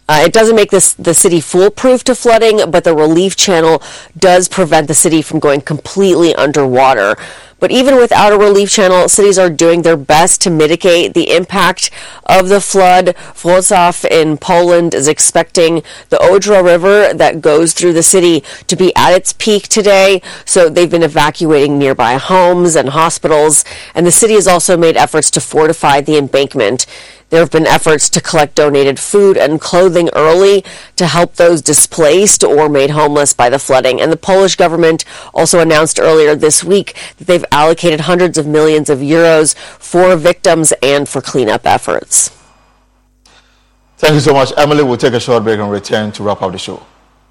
Uh, it doesn't make this the city foolproof to flooding, but the relief channel does prevent the city from going completely underwater. But even without a relief channel, cities are doing their best to mitigate the impact of the flood. Wrocław in Poland is expecting the Odra River that goes through the city to be at its peak today. So they've been evacuating nearby homes and hospitals. And the city has also made efforts to fortify the embankment. There have been efforts to collect donated food and clothing early to help those displaced or made homeless by the flooding. And the Polish government also announced earlier this week that they've allocated hundreds of millions of euros for victims and for cleanup efforts. Thank you so much, Emily. We'll take a short break and return to wrap up the show.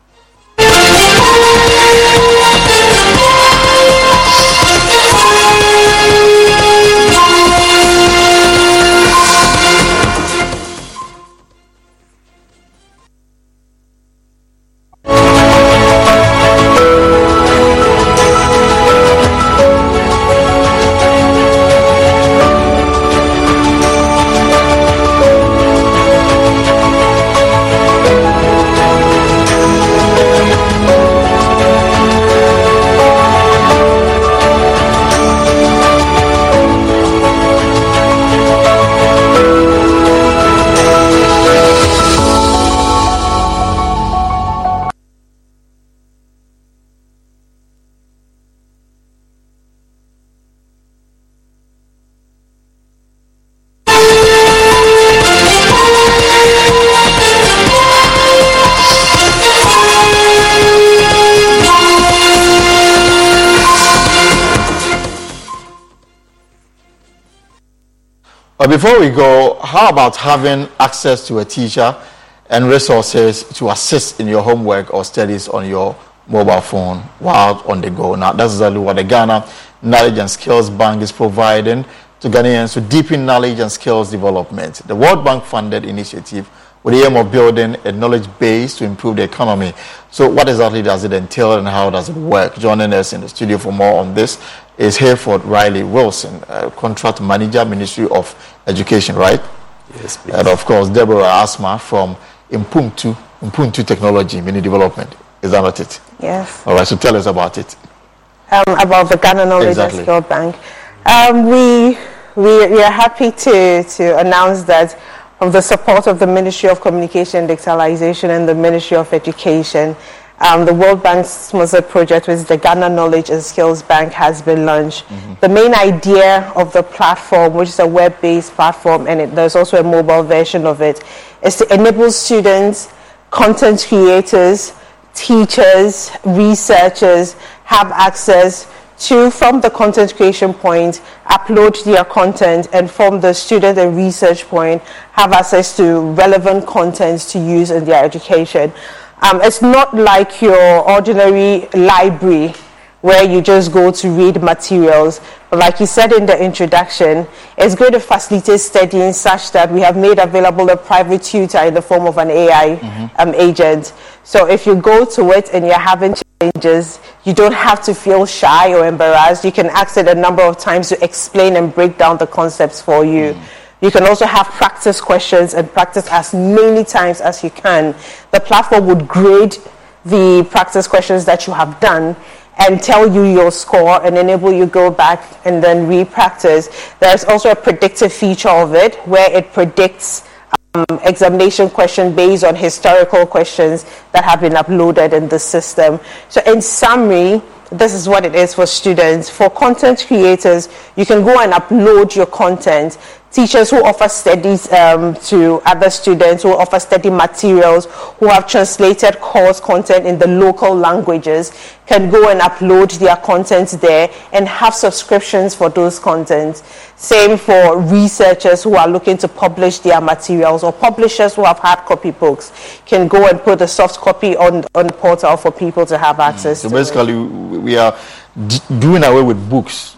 But before we go, how about having access to a teacher and resources to assist in your homework or studies on your mobile phone while on the go? Now, that's exactly what the Ghana Knowledge and Skills Bank is providing to Ghanaians to deepen knowledge and skills development. The World Bank funded initiative with the aim of building a knowledge base to improve the economy. So what exactly does it entail and how does it work? Joining us in the studio for more on this is Hayford Riley Wilson, uh, Contract Manager, Ministry of Education, right? Yes, please. And of course, Deborah Asma from Impuntu, Impuntu Technology, Mini Development. Is that not it? Yes. All right, so tell us about it. Um, about the Ghana Knowledge Exactly. and Skills Bank. Um, we, we, we are happy to, to announce that with the support of the Ministry of Communication and Digitalization and the Ministry of Education, Um, the World Bank's sponsored project with the Ghana Knowledge and Skills Bank has been launched. Mm-hmm. The main idea of the platform, which is a web-based platform, and it, there's also a mobile version of it, is to enable students, content creators, teachers, researchers have access to, from the content creation point, upload their content, and from the student and research point, have access to relevant content to use in their education. Um, it's not like your ordinary library where you just go to read materials. But like you said in the introduction, it's going to facilitate studying such that we have made available a private tutor in the form of an A I mm-hmm. um, agent. So if you go to it and you're having challenges, you don't have to feel shy or embarrassed. You can ask it a number of times to explain and break down the concepts for you. Mm. You can also have practice questions and practice as many times as you can. The platform would grade the practice questions that you have done and tell you your score and enable you go back and then re-practice. There's also a predictive feature of it where it predicts um, examination questions based on historical questions that have been uploaded in the system. So in summary, this is what it is for students. For content creators, you can go and upload your content. Teachers who offer studies um, to other students, who offer study materials, who have translated course content in the local languages, can go and upload their content there and have subscriptions for those contents. Same for researchers who are looking to publish their materials, or publishers who have hard copy books can go and put a soft copy on, on the portal for people to have access mm. so to. So basically, it. we are d- doing away with books.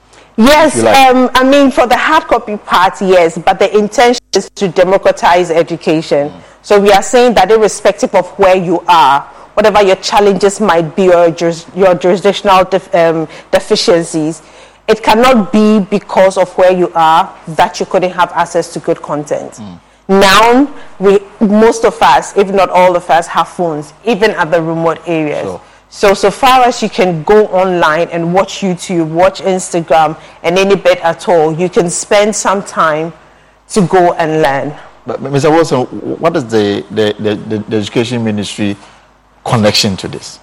Yes, like. um, I mean, for the hard copy part, yes, but the intention is to democratize education. Mm. So we are saying that irrespective of where you are, whatever your challenges might be or juris- your jurisdictional def- um, deficiencies, it cannot be because of where you are that you couldn't have access to good content. Mm. Now, we most of us, if not all of us, have phones, even at the remote areas. Sure. So, so far as you can go online and watch YouTube, watch Instagram, and any bit at all, you can spend some time to go and learn. But, Mister Wilson, what is the, the, the, the Education Ministry connection to this?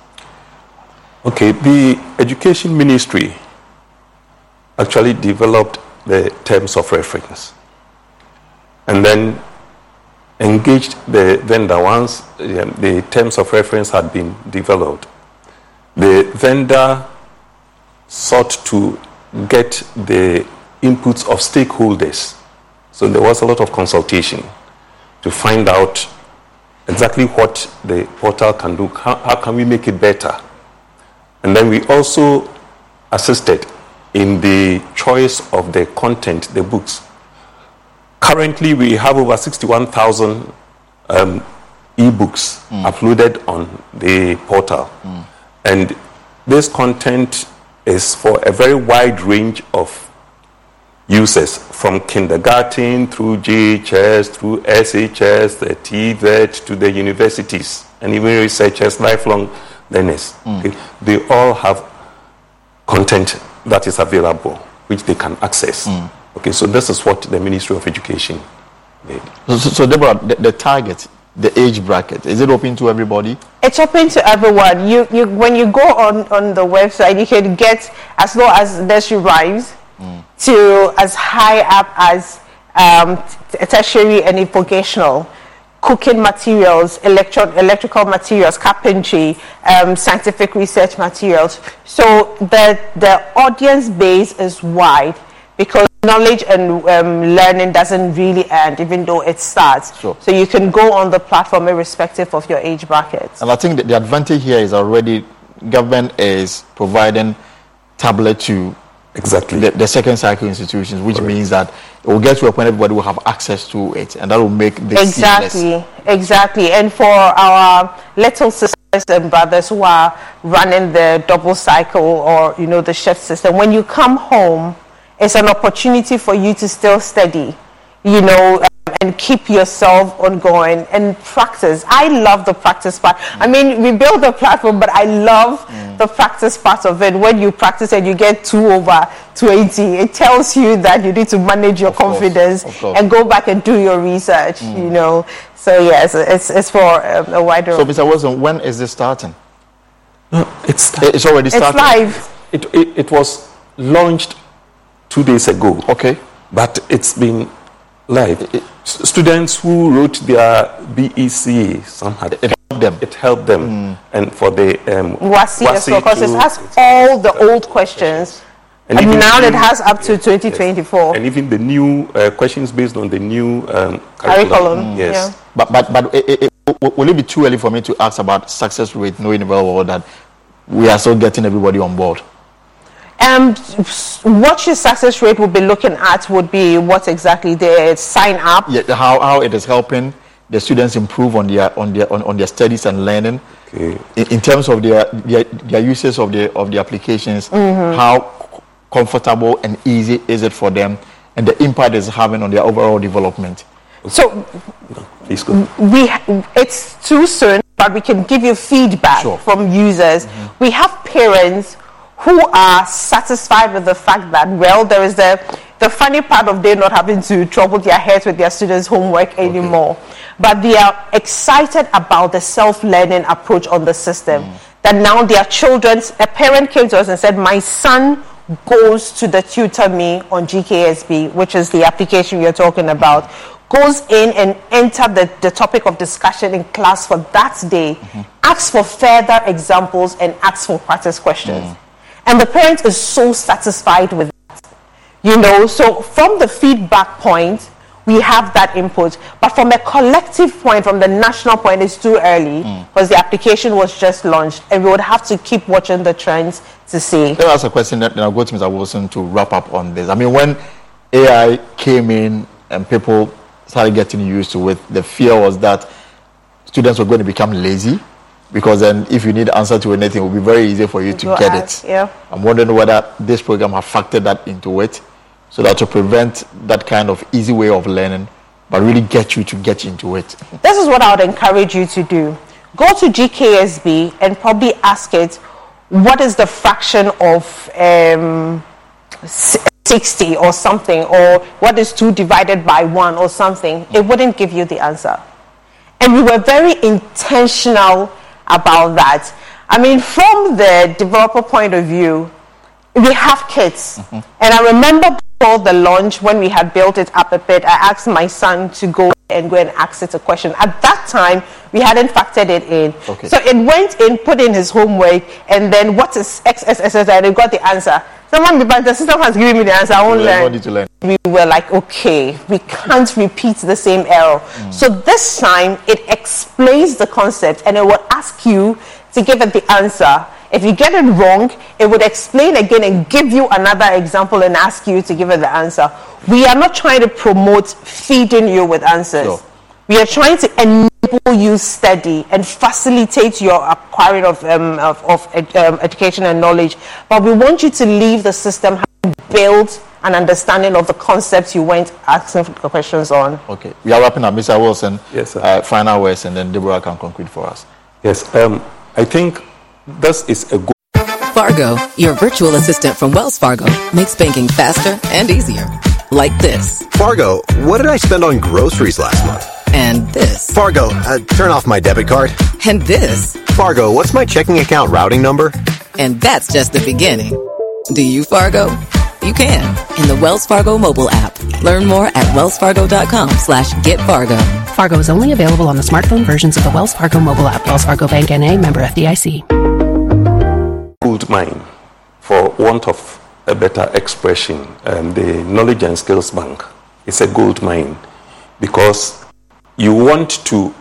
Okay, the Education Ministry actually developed the terms of reference and then engaged the vendor once um, the terms of reference had been developed. The vendor sought to get the inputs of stakeholders. So there was a lot of consultation to find out exactly what the portal can do, how, how can we make it better. And then we also assisted in the choice of the content, the books. Currently, we have over sixty-one thousand um, e-books mm. uploaded on the portal. Mm. And this content is for a very wide range of users, from kindergarten through G H S, through S H S, the T V E T, to the universities, and even researchers, lifelong learners. Mm. Okay? They all have content that is available, which they can access. Mm. Okay, so this is what the Ministry of Education made. So, so, so Deborah, the, the target, the age bracket, is it open to everybody? It's open to everyone. You, you, when you go on, on the website, you can get as low as nursery rhymes mm. to as high up as um, tertiary and vocational, cooking materials, electro electrical materials, carpentry, um, scientific research materials. So the, the audience base is wide, because knowledge and um, learning doesn't really end, even though it starts. Sure. So you can go on the platform irrespective of your age bracket. And I think that the advantage here is already government is providing tablet to exactly the, the second cycle institutions, which Correct. Means that it will get to a point everybody will have access to it, and that will make this exactly, seamless. Exactly. And for our little sisters and brothers who are running the double cycle or you know the shift system, when you come home, it's an opportunity for you to still study, you know, um, and keep yourself ongoing and practice. I love the practice part. Mm. I mean, we build the platform, but I love mm. the practice part of it. When you practice and you get two over twenty, it tells you that you need to manage your of confidence course, course. and go back and do your research, mm. you know. So, yes, it's, it's for um, a wider... So, Mister Wilson, when is this starting? No, it's, it's already started. It's live. It, it, it was launched two days ago. Okay. But it's been live. It, students who wrote their B E C, some had it helped them. It helped them. Mm. And for the um, WASSCE as well, because it has all the old questions. And, and now new, it has up to twenty twenty-four. Yes. And even the new uh, questions based on the new um, curriculum. curriculum. Mm. Yes. Yeah. But but but it, it, it, will it be too early for me to ask about success rate, knowing very well that we are still getting everybody on board? Um, what your success rate would be looking at would be what exactly the sign up. Yeah, how, how it is helping the students improve on their on their on, on their studies and learning. Okay. In, in terms of their, their their uses of the of the applications, mm-hmm. how comfortable and easy is it for them, and the impact it's having on their overall development. So, please go. We it's too soon, but we can give you feedback sure. from users. Mm-hmm. We have parents who are satisfied with the fact that, well, there is the, the funny part of them not having to trouble their heads with their students' homework okay. anymore. But they are excited about the self-learning approach on the system. Mm. That now their children, a parent came to us and said, my son goes to the Tutor Me on G K S B, which is the application you're talking about, goes in and enter the, the topic of discussion in class for that day, mm-hmm. asks for further examples and asks for practice questions. Mm. And the parent is so satisfied with that, you know. So from the feedback point, we have that input. But from a collective point, from the national point, it's too early because mm. the application was just launched. And we would have to keep watching the trends to see. Let me ask a question that I'll go to Mister Wilson to wrap up on this. I mean, when A I came in and people started getting used to it, the fear was that students were going to become lazy. Because then if you need answer to anything, it will be very easy for you to Go get ask, it. Yeah. I'm wondering whether this program has factored that into it, so that to prevent that kind of easy way of learning but really get you to get into it. This is what I would encourage you to do. Go to G K S B and probably ask it, what is the fraction of um, sixty or something, or what is two divided by one or something? It wouldn't give you the answer. And we were very intentional about that. I mean, from the developer point of view, we have kids. Mm-hmm. And I remember before the launch, when we had built it up a bit, I asked my son to go and go and ask it a question. At that time, we hadn't factored it in. Okay. So it went in, put in his homework, and then what is X S S S, and it got the answer. Someone, but the system has given me the answer. I won't learn. To learn. We were like, okay, we can't repeat the same error. Mm. So this time, it explains the concept, and it will ask you to give it the answer. If you get it wrong, it would explain again and give you another example and ask you to give it the answer. We are not trying to promote feeding you with answers. Sure. We are trying to enable you study and facilitate your acquiring of, um, of, of ed, um, education and knowledge. But we want you to leave the system having built an understanding of the concepts you went asking questions on. Okay. We are wrapping up. Mister Wilson, yes, sir. Uh, final words, and then Deborah can conclude for us. Yes. Um, I think this is a good... Fargo, your virtual assistant from Wells Fargo, makes banking faster and easier. Like this. Fargo, what did I spend on groceries last month? And this. Fargo, uh, turn off my debit card. And this. Fargo, what's my checking account routing number? And that's just the beginning. Do you, Fargo? You can in the Wells Fargo mobile app. Learn more at wellsfargo.com slash get Fargo. Fargo is only available on the smartphone versions of the Wells Fargo mobile app. Wells Fargo Bank N A, member F D I C. Gold mine, for want of a better expression, um, the Knowledge and Skills Bank is a gold mine, because you want to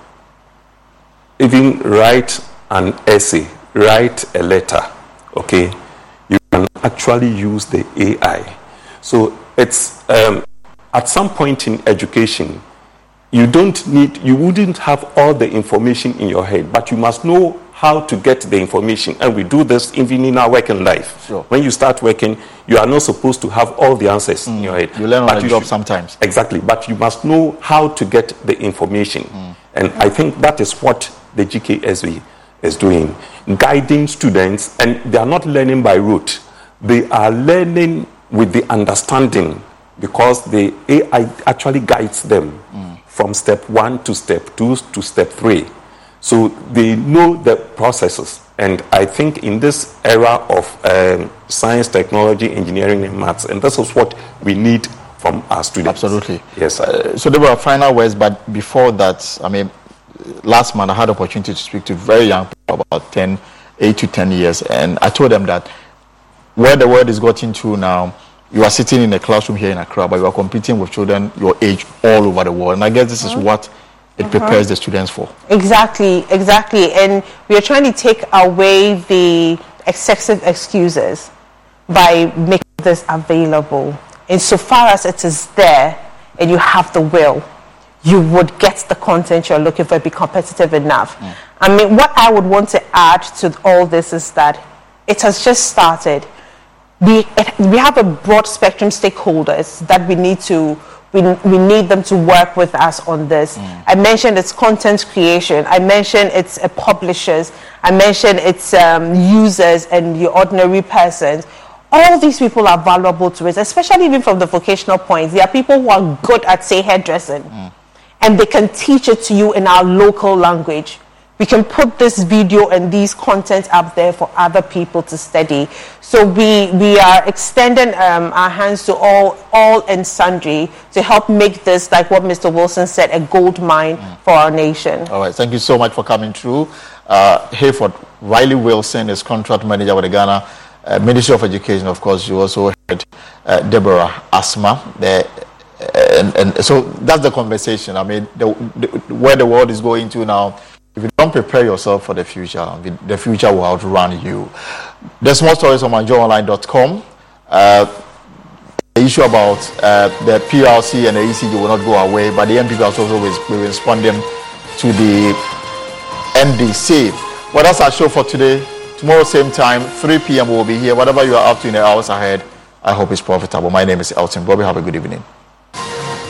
even write an essay, write a letter, okay? You can actually use the A I. So it's um, at some point in education, you don't need, you wouldn't have all the information in your head, but you must know how to get the information. And we do this even in our working life. Sure. When you start working, you are not supposed to have all the answers mm. in your head. You learn on the job sometimes. Exactly. But you must know how to get the information. Mm. And I think that is what the G K S B is doing, guiding students. And they are not learning by rote. They are learning with the understanding, because the A I actually guides them mm. from step one to step two to step three. So they know the processes. And I think in this era of um, science, technology, engineering, and maths, and this is what we need from our students. Absolutely. Yes. Uh, so there were final words, but before that, I mean, last month I had the opportunity to speak to very young people, about ten, eight to ten years, and I told them that where the world is getting to now, you are sitting in a classroom here in Accra, but you are competing with children your age all over the world. And I guess this is what it uh-huh. prepares the students for. Exactly, exactly. And we are trying to take away the excessive excuses by making this available. Insofar as it is there and you have the will, you would get the content you're looking for, be competitive enough. Mm. I mean, what I would want to add to all this is that it has just started. We, it, we have a broad spectrum stakeholders that we need to We, we need them to work with us on this. Mm. I mentioned it's content creation. I mentioned it's uh, publishers. I mentioned it's um, users and your ordinary persons. All these people are valuable to us, especially even from the vocational points. There are people who are good at, say, hairdressing, mm. and they can teach it to you in our local language. We can put this video and these contents up there for other people to study. So we we are extending um, our hands to all all and sundry to help make this, like what Mister Wilson said, a gold mine mm. for our nation. All right, thank you so much for coming through. Uh, Hayford Riley Wilson is contract manager with the Ghana uh, Ministry of Education. Of course, you also heard uh, Deborah Asma there. And, and so that's the conversation. I mean, the, the, where the world is going to now. If you don't prepare yourself for the future, the future will outrun you. There's more stories on my joy online dot com. Uh, the issue about uh, the P L C and the E C G will not go away, but the N P P has also been responding to the N D C. Well, that's our show for today. Tomorrow, same time, three p.m. we'll be here. Whatever you are up to in the hours ahead, I hope it's profitable. My name is Elton Bobby. Have a good evening.